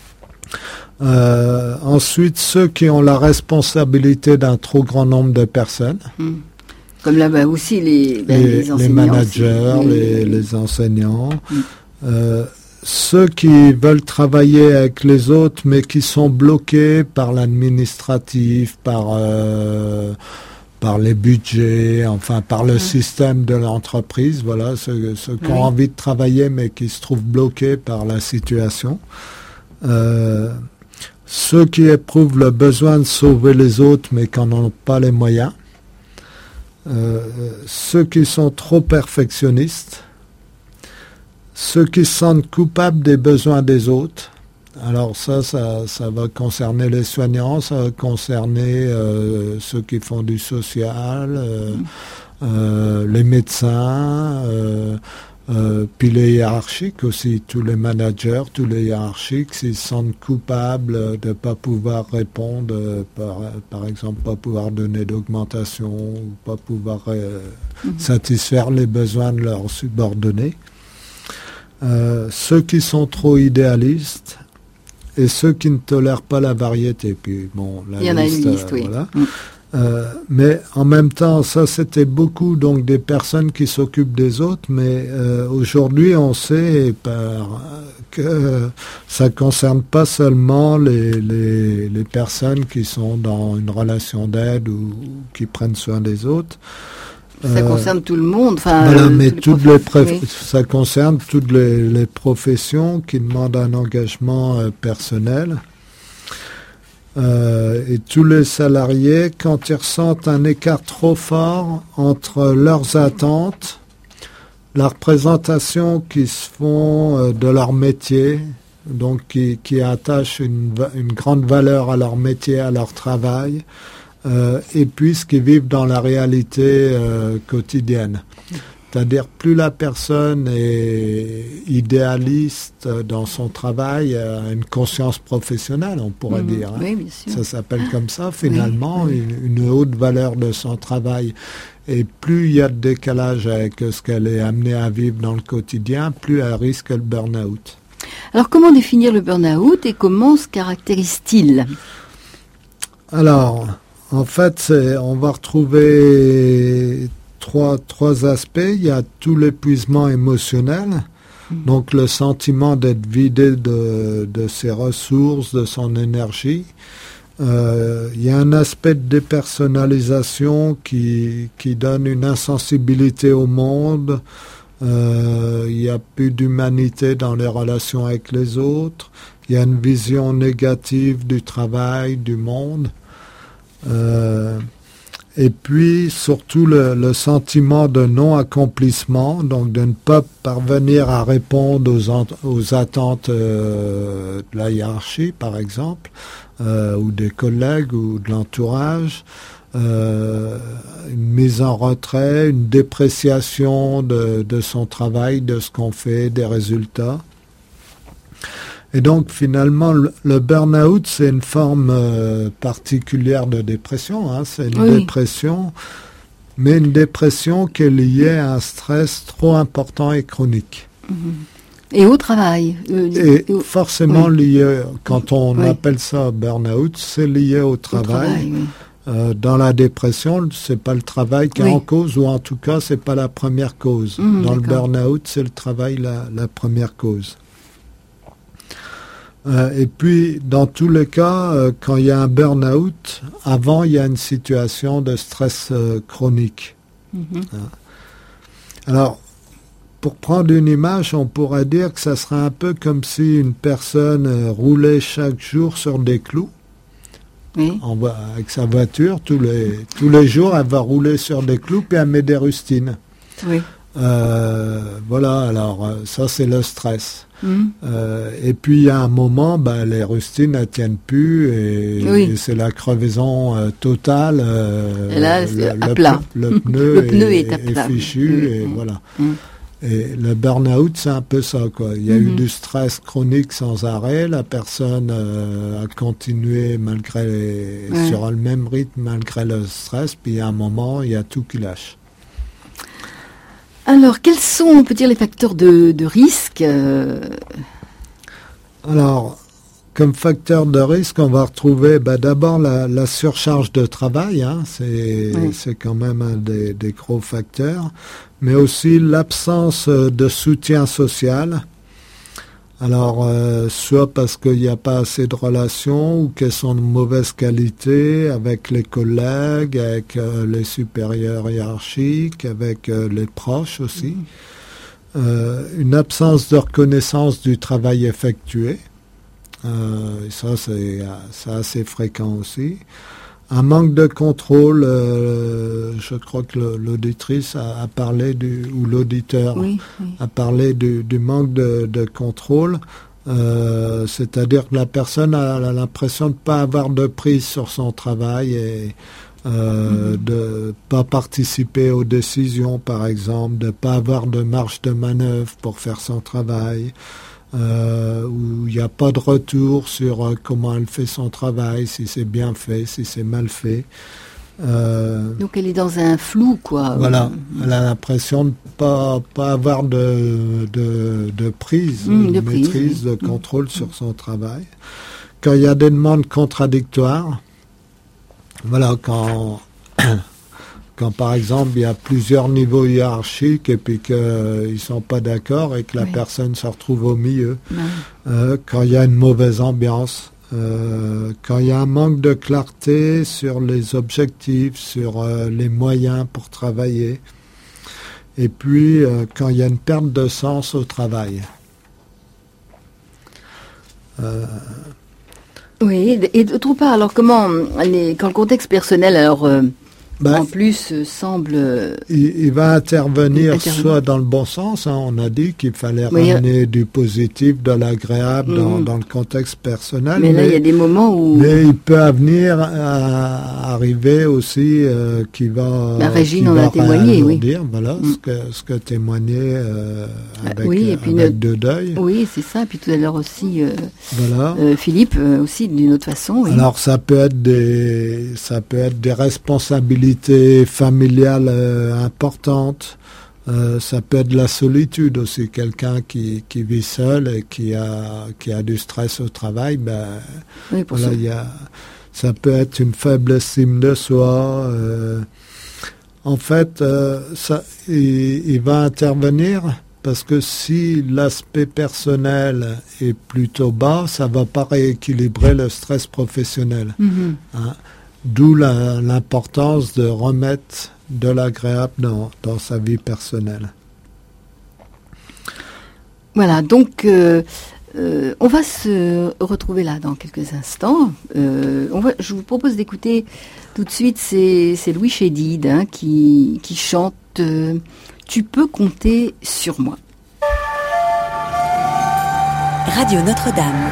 Ensuite, ceux qui ont la responsabilité d'un trop grand nombre de personnes. Comme là-bas aussi les enseignants. Les managers, les enseignants. Ceux qui veulent travailler avec les autres, mais qui sont bloqués par l'administratif, par les budgets, enfin par le système de l'entreprise. Voilà, ceux qui ont envie de travailler, mais qui se trouvent bloqués par la situation. Ceux qui éprouvent le besoin de sauver les autres, mais qui n'en ont pas les moyens. Ceux qui sont trop perfectionnistes. Ceux qui se sentent coupables des besoins des autres. Alors ça va concerner les soignants, ça va concerner ceux qui font du social, les médecins, puis les hiérarchiques aussi, tous les managers, tous les hiérarchiques, s'ils se sentent coupables de ne pas pouvoir répondre, par exemple, pas pouvoir donner d'augmentation, ou pas pouvoir satisfaire les besoins de leurs subordonnés. Ceux qui sont trop idéalistes et ceux qui ne tolèrent pas la variété. Puis bon, il y en a une liste, oui. Voilà. Mais en même temps, ça c'était beaucoup donc des personnes qui s'occupent des autres, mais aujourd'hui on sait que ça concerne pas seulement les personnes qui sont dans une relation d'aide ou qui prennent soin des autres. Ça concerne tout le monde. Voilà, mais ça concerne toutes les professions qui demandent un engagement personnel. Et tous les salariés, quand ils ressentent un écart trop fort entre leurs attentes, la représentation qu'ils se font de leur métier, donc qui attachent une grande valeur à leur métier, à leur travail, et puis ce qu'ils vivent dans la réalité quotidienne. C'est-à-dire, plus la personne est idéaliste dans son travail, une conscience professionnelle, on pourrait dire. Hein. Oui, bien sûr. Ça s'appelle comme ça, finalement, une haute valeur de son travail. Et plus il y a de décalage avec ce qu'elle est amenée à vivre dans le quotidien, plus elle risque le burn-out. Alors, comment définir le burn-out et comment se caractérise-t-il ? Alors, en fait, on va retrouver trois aspects. Il y a tout l'épuisement émotionnel, donc le sentiment d'être vidé de ses ressources, de son énergie. Il y a un aspect de dépersonnalisation qui donne une insensibilité au monde. Il n'y a plus d'humanité dans les relations avec les autres. Il y a une vision négative du travail, du monde. Et puis surtout le sentiment de non-accomplissement, donc de ne pas parvenir à répondre aux attentes de la hiérarchie, par exemple, ou des collègues ou de l'entourage, une mise en retrait, une dépréciation de son travail, de ce qu'on fait, des résultats. Et donc finalement, le burn-out, c'est une forme particulière de dépression. Hein. C'est une dépression, mais une dépression qui est liée à un stress trop important et chronique. Et au travail. Forcément lié, quand on appelle ça burn-out, c'est lié au travail. Dans la dépression, c'est pas le travail qui est en cause, ou en tout cas, c'est pas la première cause. Dans le burn-out, c'est le travail la première cause. Et puis, dans tous les cas, quand il y a un burn-out, avant, il y a une situation de stress chronique. Alors, pour prendre une image, on pourrait dire que ça serait un peu comme si une personne roulait chaque jour sur des clous. Avec sa voiture, tous les jours, elle va rouler sur des clous, puis elle met des rustines. Voilà, alors ça c'est le stress. Et puis il y a un moment, les rustines ne tiennent plus et c'est la crevaison totale. Et là, le pneu est fichu et voilà. Et le burn-out, c'est un peu ça, quoi. Il y a eu du stress chronique sans arrêt. La personne a continué sur le même rythme malgré le stress. Puis à un moment, il y a tout qui lâche. Alors, quels sont, on peut dire, les facteurs de risque Alors, comme facteur de risque, on va retrouver d'abord la surcharge de travail, hein, c'est quand même un des gros facteurs, mais aussi l'absence de soutien social. Alors, soit parce qu'il n'y a pas assez de relations ou qu'elles sont de mauvaise qualité avec les collègues, avec les supérieurs hiérarchiques, avec les proches aussi. Une absence de reconnaissance du travail effectué. Ça, c'est assez fréquent aussi. Un manque de contrôle, je crois que l'auditrice a parlé ou l'auditeur a parlé du manque de contrôle, c'est-à-dire que la personne a l'impression de ne pas avoir de prise sur son travail et de pas participer aux décisions, par exemple, de ne pas avoir de marge de manœuvre pour faire son travail. Où il n'y a pas de retour sur comment elle fait son travail, si c'est bien fait, si c'est mal fait. Donc elle est dans un flou, quoi. Voilà, elle a l'impression de pas avoir de prise, de maîtrise, de contrôle sur son travail. Quand il y a des demandes contradictoires, voilà, quand par exemple il y a plusieurs niveaux hiérarchiques et puis qu'ils ne sont pas d'accord et que la personne se retrouve au milieu, quand il y a une mauvaise ambiance, quand il y a un manque de clarté sur les objectifs, sur les moyens pour travailler, et puis quand il y a une perte de sens au travail. Oui, et d'autre part, alors quand le contexte personnel, alors en plus semble... Il va intervenir soit dans le bon sens, hein, on a dit qu'il fallait ramener du positif, de l'agréable dans le contexte personnel. Mais là, il y a des moments où... Mais il peut arriver aussi qui va... Régine en a témoigné, dire, voilà, ce que témoignait avec de deuil. Oui, c'est ça. Puis tout à l'heure aussi, Philippe aussi, d'une autre façon. Oui. Alors, ça peut être des responsabilités familiale importante, ça peut être de la solitude aussi, quelqu'un qui vit seul et qui a du stress au travail, ça peut être une faible estime de soi, en fait il va intervenir parce que si l'aspect personnel est plutôt bas, ça va pas rééquilibrer le stress professionnel. Hein. D'où l'importance de remettre de l'agréable dans sa vie personnelle. Voilà, donc on va se retrouver là dans quelques instants. Je vous propose d'écouter tout de suite, c'est Louis Chédid qui chante « Tu peux compter sur moi ». Radio Notre-Dame.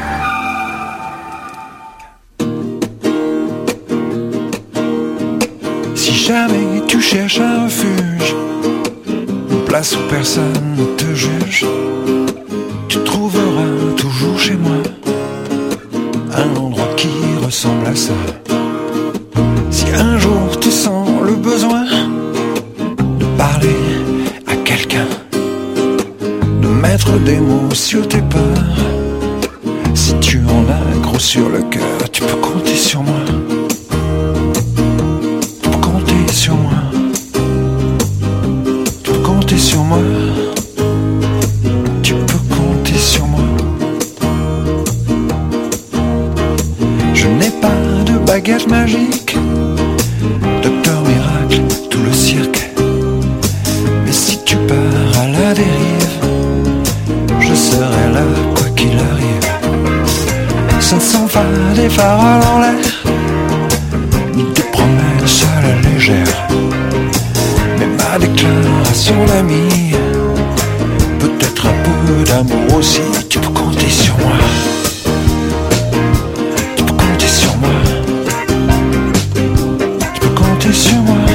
Si jamais tu cherches un refuge, une place où personne ne te juge, tu trouveras toujours chez moi un endroit qui ressemble à ça. Si un jour tu sens le besoin de parler à quelqu'un, de mettre des mots sur tes peurs, si tu en as gros sur le cœur, tu peux compter sur moi. Sur moi, tu peux compter sur moi, tu peux compter sur moi. Je n'ai pas de baguette magique, docteur miracle, tout le cirque. Mais si tu pars à la dérive, je serai là quoi qu'il arrive. Ce ne sont pas des paroles en l'air, ni des promesses à la légère, mais ma déclaration d'amie, peut-être un peu d'amour aussi. Tu peux compter sur moi, tu peux compter sur moi, tu peux compter sur moi,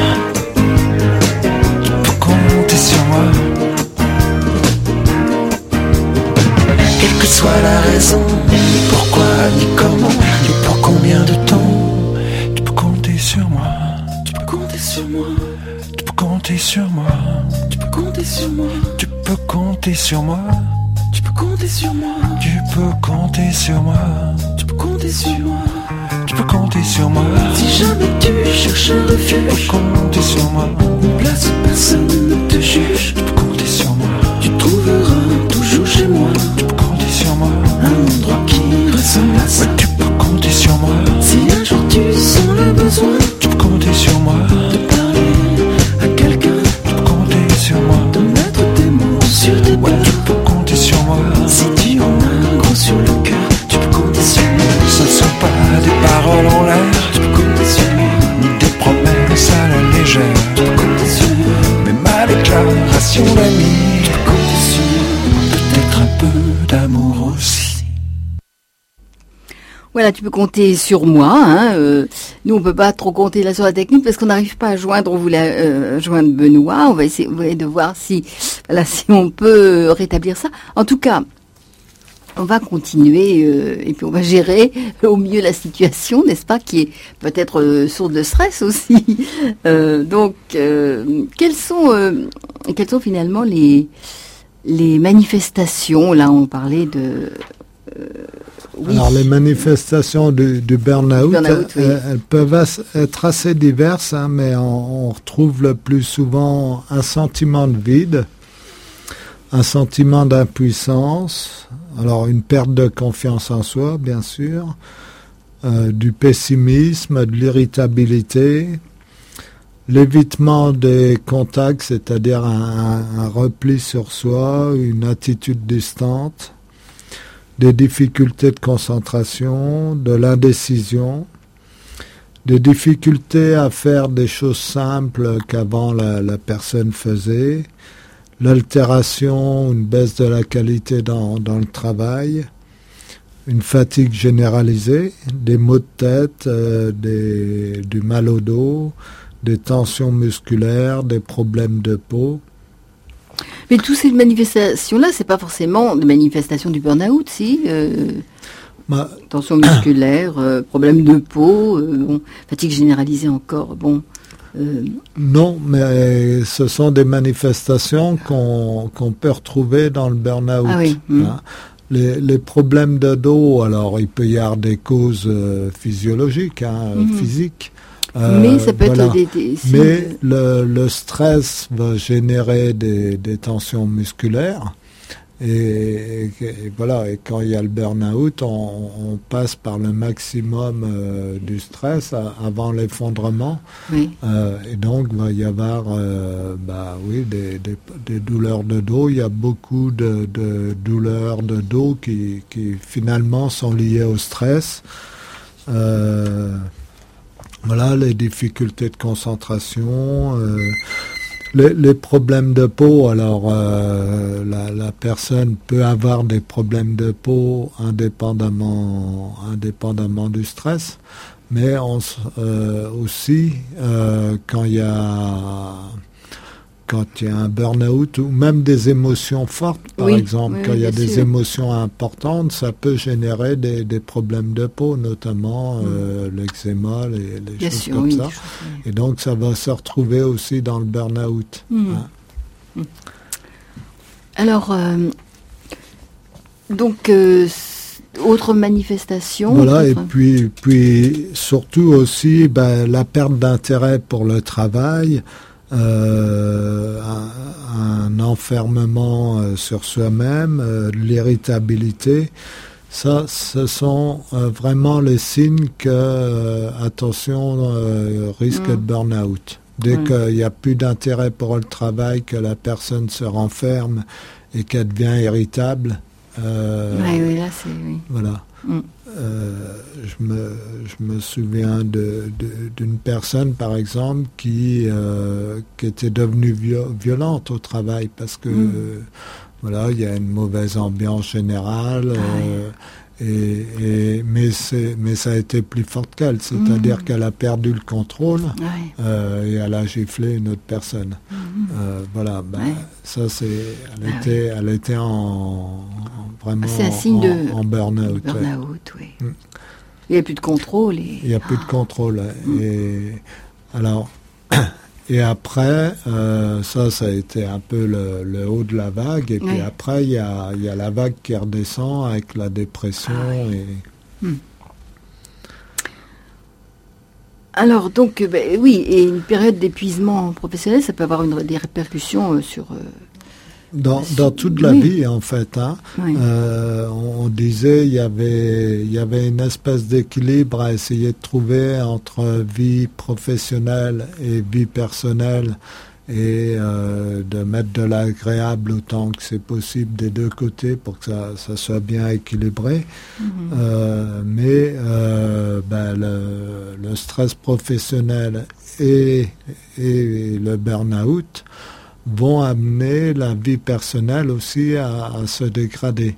tu peux compter sur moi. Quelle que soit la raison, ni pourquoi, ni comment, ni pour combien de temps, sur moi, tu peux compter sur moi, tu peux compter sur moi, tu peux compter compter sur moi. Tu peux compter sur moi. Tu peux compter sur moi. Tu peux compter sur moi. Tu peux compter sur moi. Tu peux compter sur moi. Si jamais tu cherches un refuge, tu peux compter sur moi. Une place où personne ne te juge, tu peux compter sur moi. Tu trouveras toujours chez moi. Tu peux compter sur moi. Un endroit qui ressemble à ça. Tu peux compter sur moi. Si un jour tu sens le besoin, tu peux compter sur moi. De parler à quelqu'un, tu peux compter sur moi. De mettre tes mots sur tes peurs, tu peux compter sur moi. Si tu en as un gros sur le cœur, tu peux compter sur moi. Ce ne sont pas des paroles en l'air, tu peux compter sur moi. Ni des promesses à la légère, tu peux compter sur moi. Mais ma déclaration d'amis, tu peux compter sur moi. Peut-être un peu d'amour aussi. Voilà, tu peux compter sur moi. Nous, on peut pas trop compter là sur la technique parce qu'on n'arrive pas à joindre. On voulait joindre Benoît. On va essayer de voir si on peut rétablir ça. En tout cas, on va continuer et puis on va gérer au mieux la situation, n'est-ce pas, qui est peut-être source de stress aussi. Donc, quelles sont finalement les manifestations? Là, on parlait de oui. Alors les manifestations du burn-out, oui. Elles peuvent être assez diverses, mais on retrouve le plus souvent un sentiment de vide, un sentiment d'impuissance, alors une perte de confiance en soi, bien sûr, du pessimisme, de l'irritabilité, l'évitement des contacts, c'est-à-dire un repli sur soi, une attitude distante, des difficultés de concentration, de l'indécision, des difficultés à faire des choses simples qu'avant la personne faisait, l'altération, une baisse de la qualité dans le travail, une fatigue généralisée, des maux de tête, du mal au dos, des tensions musculaires, des problèmes de peau. Mais toutes ces manifestations-là, c'est pas forcément des manifestations du burn-out, si tension musculaire, problème de peau, fatigue généralisée encore, Non, mais ce sont des manifestations qu'on peut retrouver dans le burn-out. Ah oui. Les problèmes de dos, alors il peut y avoir des causes physiologiques, physiques. Mais ça peut être Mais le stress va générer des tensions musculaires et voilà. Et quand il y a le burn-out, on passe par le maximum du stress avant l'effondrement. Oui. Et donc il va y avoir des douleurs de dos. Il y a beaucoup de douleurs de dos qui finalement sont liées au stress. Voilà, les difficultés de concentration, les problèmes de peau. Alors, la personne peut avoir des problèmes de peau indépendamment du stress, mais aussi quand il y a un burn-out ou même des émotions fortes, par exemple, quand il y a des émotions importantes, ça peut générer des problèmes de peau, notamment l'eczéma, les choses comme ça. Et donc, ça va se retrouver aussi dans le burn-out. Alors, autre manifestation. Voilà, et puis surtout aussi la perte d'intérêt pour le travail. Un enfermement sur soi-même, l'irritabilité, ça, ce sont vraiment les signes que, attention, risque de burn-out. Dès qu'il n'y a plus d'intérêt pour le travail, que la personne se renferme et qu'elle devient irritable, voilà. Je me souviens d'une personne, par exemple, qui était devenue violente au travail parce que voilà, il y a une mauvaise ambiance générale, mais ça a été plus fort qu'elle, c'est-à-dire qu'elle a perdu le contrôle et elle a giflé une autre personne. Voilà, ça elle était vraiment un signe en burn-out. Oui. Il n'y a plus de contrôle. Il n'y a plus de contrôle. Et alors, Et après, ça a été un peu le haut de la vague. Et puis après, il y a la vague qui redescend avec la dépression. Alors, donc, oui, et une période d'épuisement professionnel, ça peut avoir des répercussions sur... Dans toute la vie, en fait. On disait il y avait une espèce d'équilibre à essayer de trouver entre vie professionnelle et vie personnelle et de mettre de l'agréable autant que c'est possible des deux côtés pour que ça soit bien équilibré. Mais le stress professionnel et le burn-out vont amener la vie personnelle aussi à se dégrader.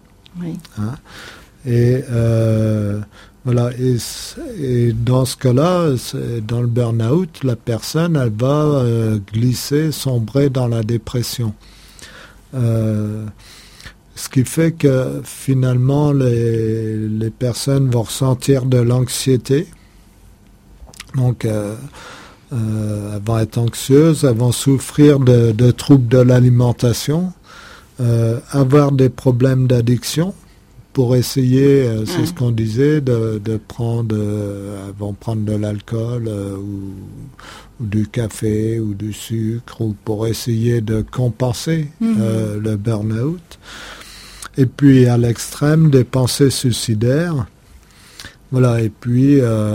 Et voilà. Et dans ce cas-là, dans le burn-out, la personne, elle va sombrer dans la dépression. Ce qui fait que finalement, les personnes vont ressentir de l'anxiété. Donc, elles vont être anxieuses, elles vont souffrir de troubles de l'alimentation, avoir des problèmes d'addiction pour essayer, c'est ce qu'on disait, de prendre, elles vont prendre de l'alcool ou du café ou du sucre ou pour essayer de compenser le burn-out. Et puis à l'extrême, des pensées suicidaires. Voilà, et puis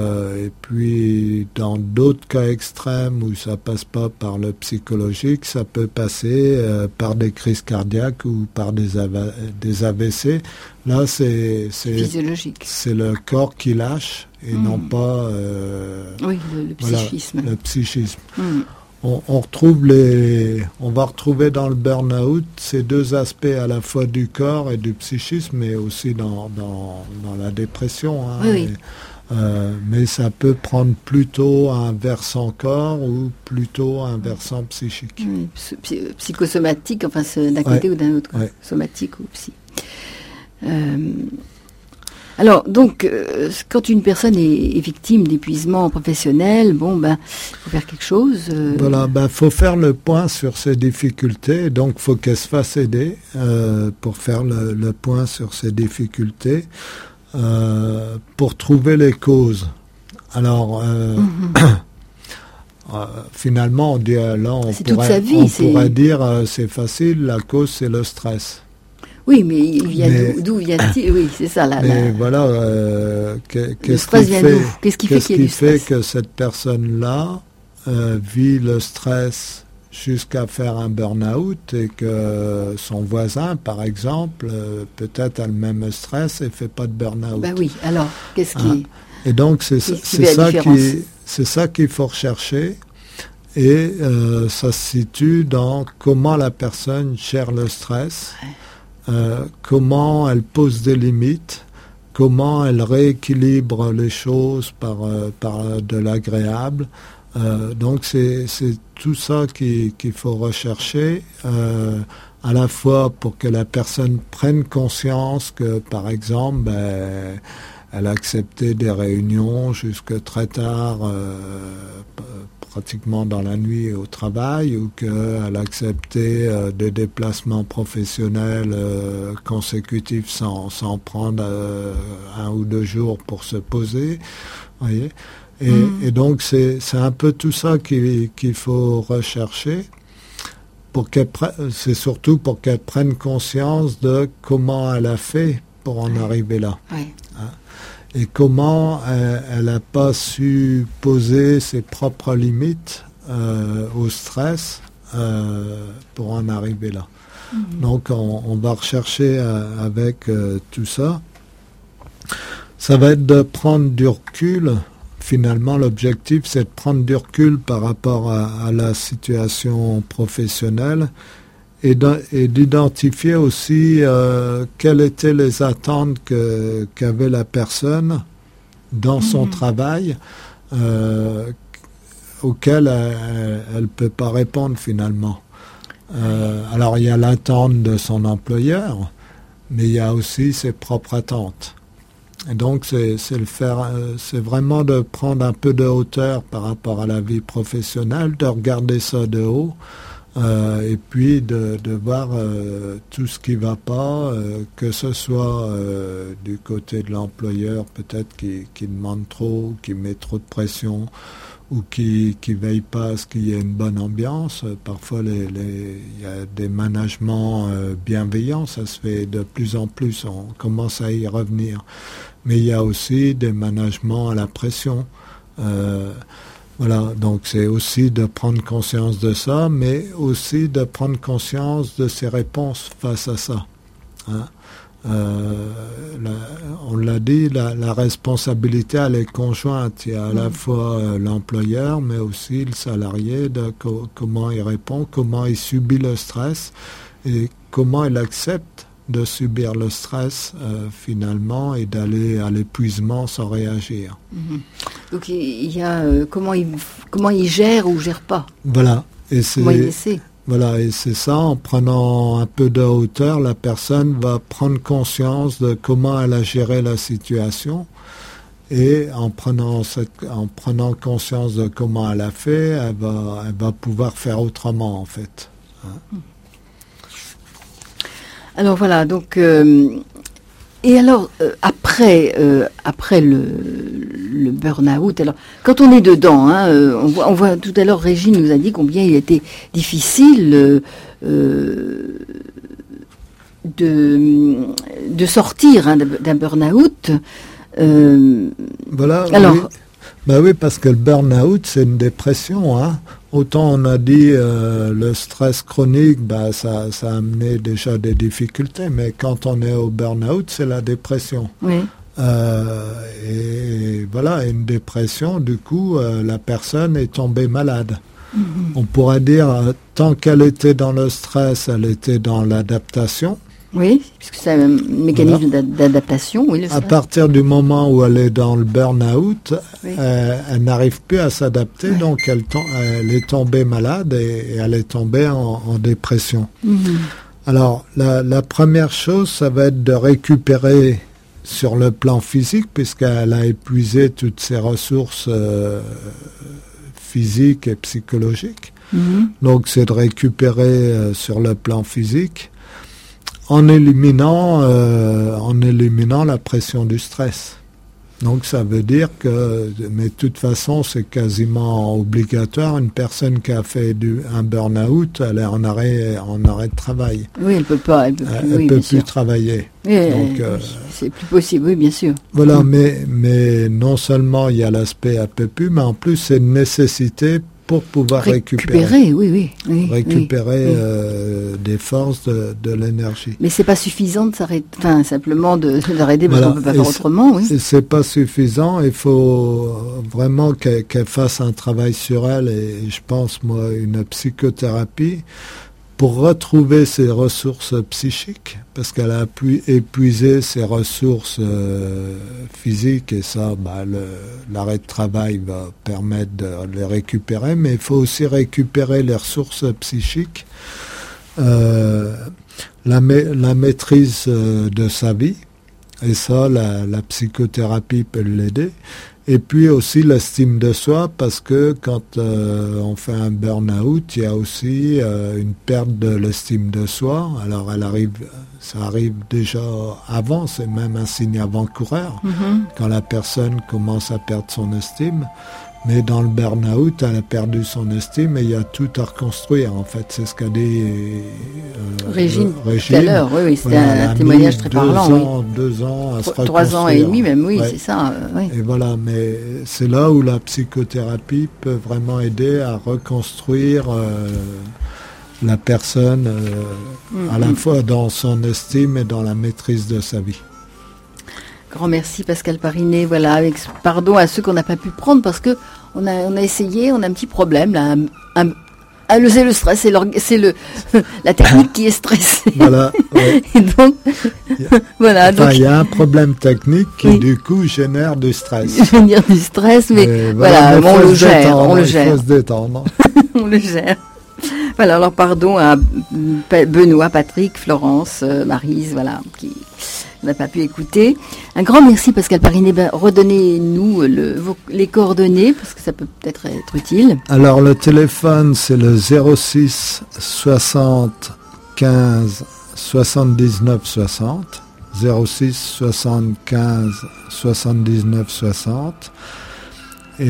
dans d'autres cas extrêmes où ça passe pas par le psychologique, ça peut passer par des crises cardiaques ou par des AVC. Là, c'est physiologique. C'est le corps qui lâche et non pas le psychisme. Voilà, le psychisme. On va retrouver dans le burn-out ces deux aspects à la fois du corps et du psychisme, mais aussi dans la dépression. Mais ça peut prendre plutôt un versant corps ou plutôt un versant psychique. Psychosomatique, enfin d'un côté ou d'un autre, somatique ou psy. Alors, donc, quand une personne est victime d'épuisement professionnel, faut faire quelque chose. Voilà, faut faire le point sur ses difficultés. Donc, faut qu'elle se fasse aider pour faire le point sur ses difficultés, pour trouver les causes. Alors, finalement, on dit on pourrait dire c'est facile. La cause, c'est le stress. Oui, mais d'où vient-il? Oui, c'est ça. Voilà, qu'est-ce qui fait que cette personne-là vit le stress jusqu'à faire un burn-out et que son voisin, par exemple, peut-être a le même stress et fait pas de burn-out? Oui, alors, qu'est-ce qui... Et donc, c'est ça qu'il faut rechercher. Et ça se situe dans comment la personne gère le stress. Comment elle pose des limites, comment elle rééquilibre les choses par de l'agréable. Donc c'est tout ça qu'il faut rechercher, à la fois pour que la personne prenne conscience que, par exemple, elle a accepté des réunions jusque très tard, pratiquement dans la nuit au travail, ou qu'elle a accepté des déplacements professionnels consécutifs sans prendre 1 ou 2 jours pour se poser. Voyez. Et donc c'est un peu tout ça qu'il faut rechercher. C'est surtout pour qu'elle prenne conscience de comment elle a fait pour en arriver là. Et comment elle n'a pas su poser ses propres limites au stress pour en arriver là. Donc on va rechercher avec tout ça. Ça va être de prendre du recul. Finalement, l'objectif, c'est de prendre du recul par rapport à la situation professionnelle et d'identifier aussi quelles étaient les attentes qu'avait la personne dans son travail, auxquelles elle ne peut pas répondre finalement. Alors il y a l'attente de son employeur, mais il y a aussi ses propres attentes. Et donc c'est vraiment de prendre un peu de hauteur par rapport à la vie professionnelle, de regarder ça de haut, et puis de voir tout ce qui va pas, que ce soit du côté de l'employeur peut-être qui demande trop, qui met trop de pression, ou qui veille pas à ce qu'il y ait une bonne ambiance. Parfois il y a des managements bienveillants, ça se fait de plus en plus, on commence à y revenir. Mais il y a aussi des managements à la pression. Voilà, donc c'est aussi de prendre conscience de ça, mais aussi de prendre conscience de ses réponses face à ça. Hein. On l'a dit, la responsabilité elle est conjointe. Il y a à la fois l'employeur, mais aussi le salarié, de comment il répond, comment il subit le stress et comment il accepte de subir le stress finalement et d'aller à l'épuisement sans réagir. Donc il y a comment il gère ou gère pas. Voilà. Et comment il essaie. Voilà, et c'est ça, en prenant un peu de hauteur, la personne va prendre conscience de comment elle a géré la situation, et en prenant conscience de comment elle a fait, elle va pouvoir faire autrement en fait. Hein. Alors voilà, donc et alors après le burn-out, alors quand on est dedans, hein, on voit tout à l'heure Régine nous a dit combien il était difficile de sortir hein, d'un burn-out. Voilà. Alors, oui. Bah oui, parce que le burn-out c'est une dépression. Hein. Autant on a dit le stress chronique, bah ça a amené déjà des difficultés, mais quand on est au burn-out, c'est la dépression. Oui. Et voilà, une dépression, du coup, la personne est tombée malade. On pourrait dire, tant qu'elle était dans le stress, elle était dans l'adaptation. Oui, puisque c'est un mécanisme d'adaptation. Oui, à partir du moment où elle est dans le burn-out, oui. Elle n'arrive plus à s'adapter, oui. Donc elle est tombée malade et elle est tombée en dépression. Alors, la première chose, ça va être de récupérer sur le plan physique, puisqu'elle a épuisé toutes ses ressources physiques et psychologiques. Donc, c'est de récupérer sur le plan physique en éliminant la pression du stress. Donc ça veut dire que, mais de toute façon c'est quasiment obligatoire, une personne qui a fait un burn-out, elle est en arrêt de travail. Oui, elle peut plus travailler. Oui, donc c'est plus possible, oui, bien sûr. Voilà, mais non seulement il y a l'aspect elle peut plus, mais en plus c'est une nécessité pour pouvoir récupérer récupérer des forces, de l'énergie. Mais c'est pas suffisant de s'arrêter, enfin simplement d'arrêter parce qu'on peut pas faire autrement. Oui. C'est pas suffisant. Il faut vraiment qu'elle fasse un travail sur elle et je pense moi une psychothérapie pour retrouver ses ressources psychiques, parce qu'elle a épuisé ses ressources physiques, et ça, l'arrêt de travail va permettre de les récupérer, mais il faut aussi récupérer les ressources psychiques, la maîtrise de sa vie, et ça, la psychothérapie peut l'aider. Et puis aussi l'estime de soi, parce que quand on fait un burn-out, il y a aussi une perte de l'estime de soi. Alors ça arrive déjà avant, c'est même un signe avant-coureur, quand la personne commence à perdre son estime. Mais dans le burn-out, elle a perdu son estime et il y a tout à reconstruire. En fait, c'est ce qu'a dit Régine tout à l'heure. Oui, c'était un témoignage très parlant. 2 ans à se reconstruire. 3 ans et demi même, oui, c'est ça. Oui. Et voilà, mais c'est là où la psychothérapie peut vraiment aider à reconstruire la personne à la fois dans son estime et dans la maîtrise de sa vie. Grand merci Pascal Parinet. Voilà, avec pardon à ceux qu'on n'a pas pu prendre parce que on a essayé, on a un petit problème là. C'est le stress, c'est la technique qui est stressée. Voilà. Ouais. Et donc, voilà. Enfin, il y a un problème technique qui du coup génère du stress. Génère du stress, mais voilà, on le gère. Il faut se détendre. On le gère. Voilà, alors pardon à Benoît, Patrick, Florence, Maryse, voilà, qui on n'a pas pu écouter. Un grand merci Pascal Parinet. Redonnez-nous les coordonnées parce que ça peut peut-être être utile. Alors le téléphone c'est le 06 60 15 79 60. 06 75 79 60. Et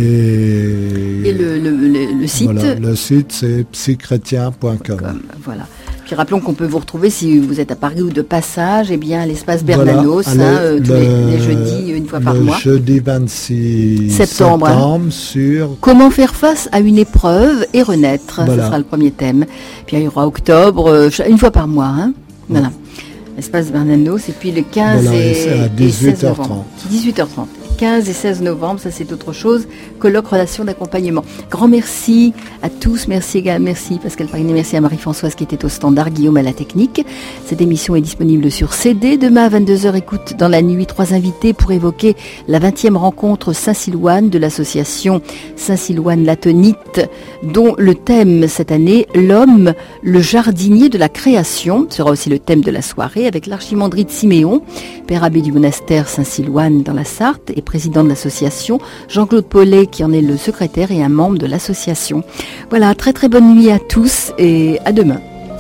le site voilà, le site c'est psychrétien.com. Voilà. Puis rappelons qu'on peut vous retrouver si vous êtes à Paris ou de passage, à l'espace Bernanos, tous les jeudis, une fois par mois. Le jeudi 26 septembre sur comment faire face à une épreuve et renaître. Ce sera le premier thème. Puis il y aura octobre, une fois par mois. Voilà. L'espace Bernanos, et puis le 15 et 16 novembre. 18h30. 15 et 16 novembre, ça c'est autre chose. Colloque relation d'accompagnement. Grand merci à tous, merci Pascal Parinet, merci à Marie-Françoise qui était au standard, Guillaume à la technique. Cette émission est disponible sur CD. Demain à 22h, écoute dans la nuit 3 invités pour évoquer la 20e rencontre Saint-Silouane de l'association Saint-Silouane-Latonite, dont le thème cette année, l'homme, le jardinier de la création, sera aussi le thème de la soirée avec l'archimandrite Siméon, père abbé du monastère Saint-Silouane dans la Sarthe et président de l'association, Jean-Claude Paulet qui en est le secrétaire et un membre de l'association. Voilà, très très bonne nuit à tous et à demain.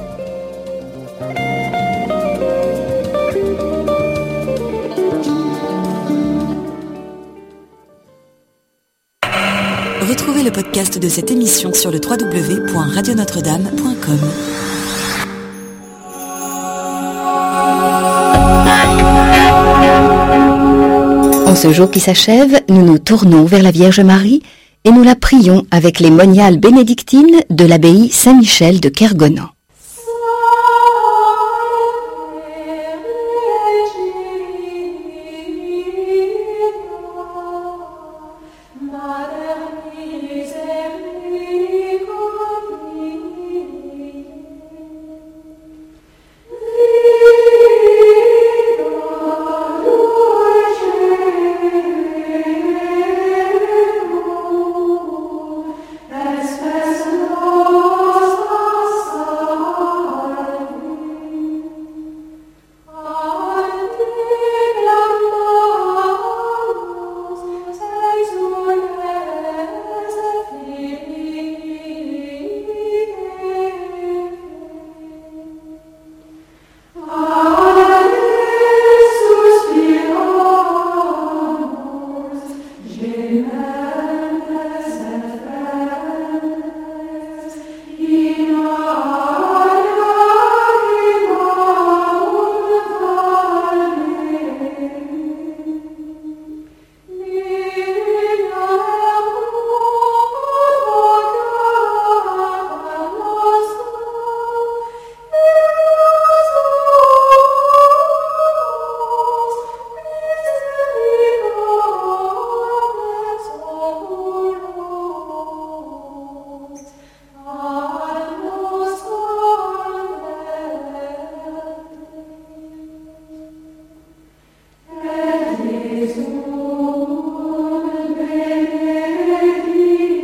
Retrouvez le podcast de cette émission sur le www.radionotre-dame.com. En ce jour qui s'achève, nous nous tournons vers la Vierge Marie et nous la prions avec les moniales bénédictines de l'abbaye Saint-Michel de Kergonan.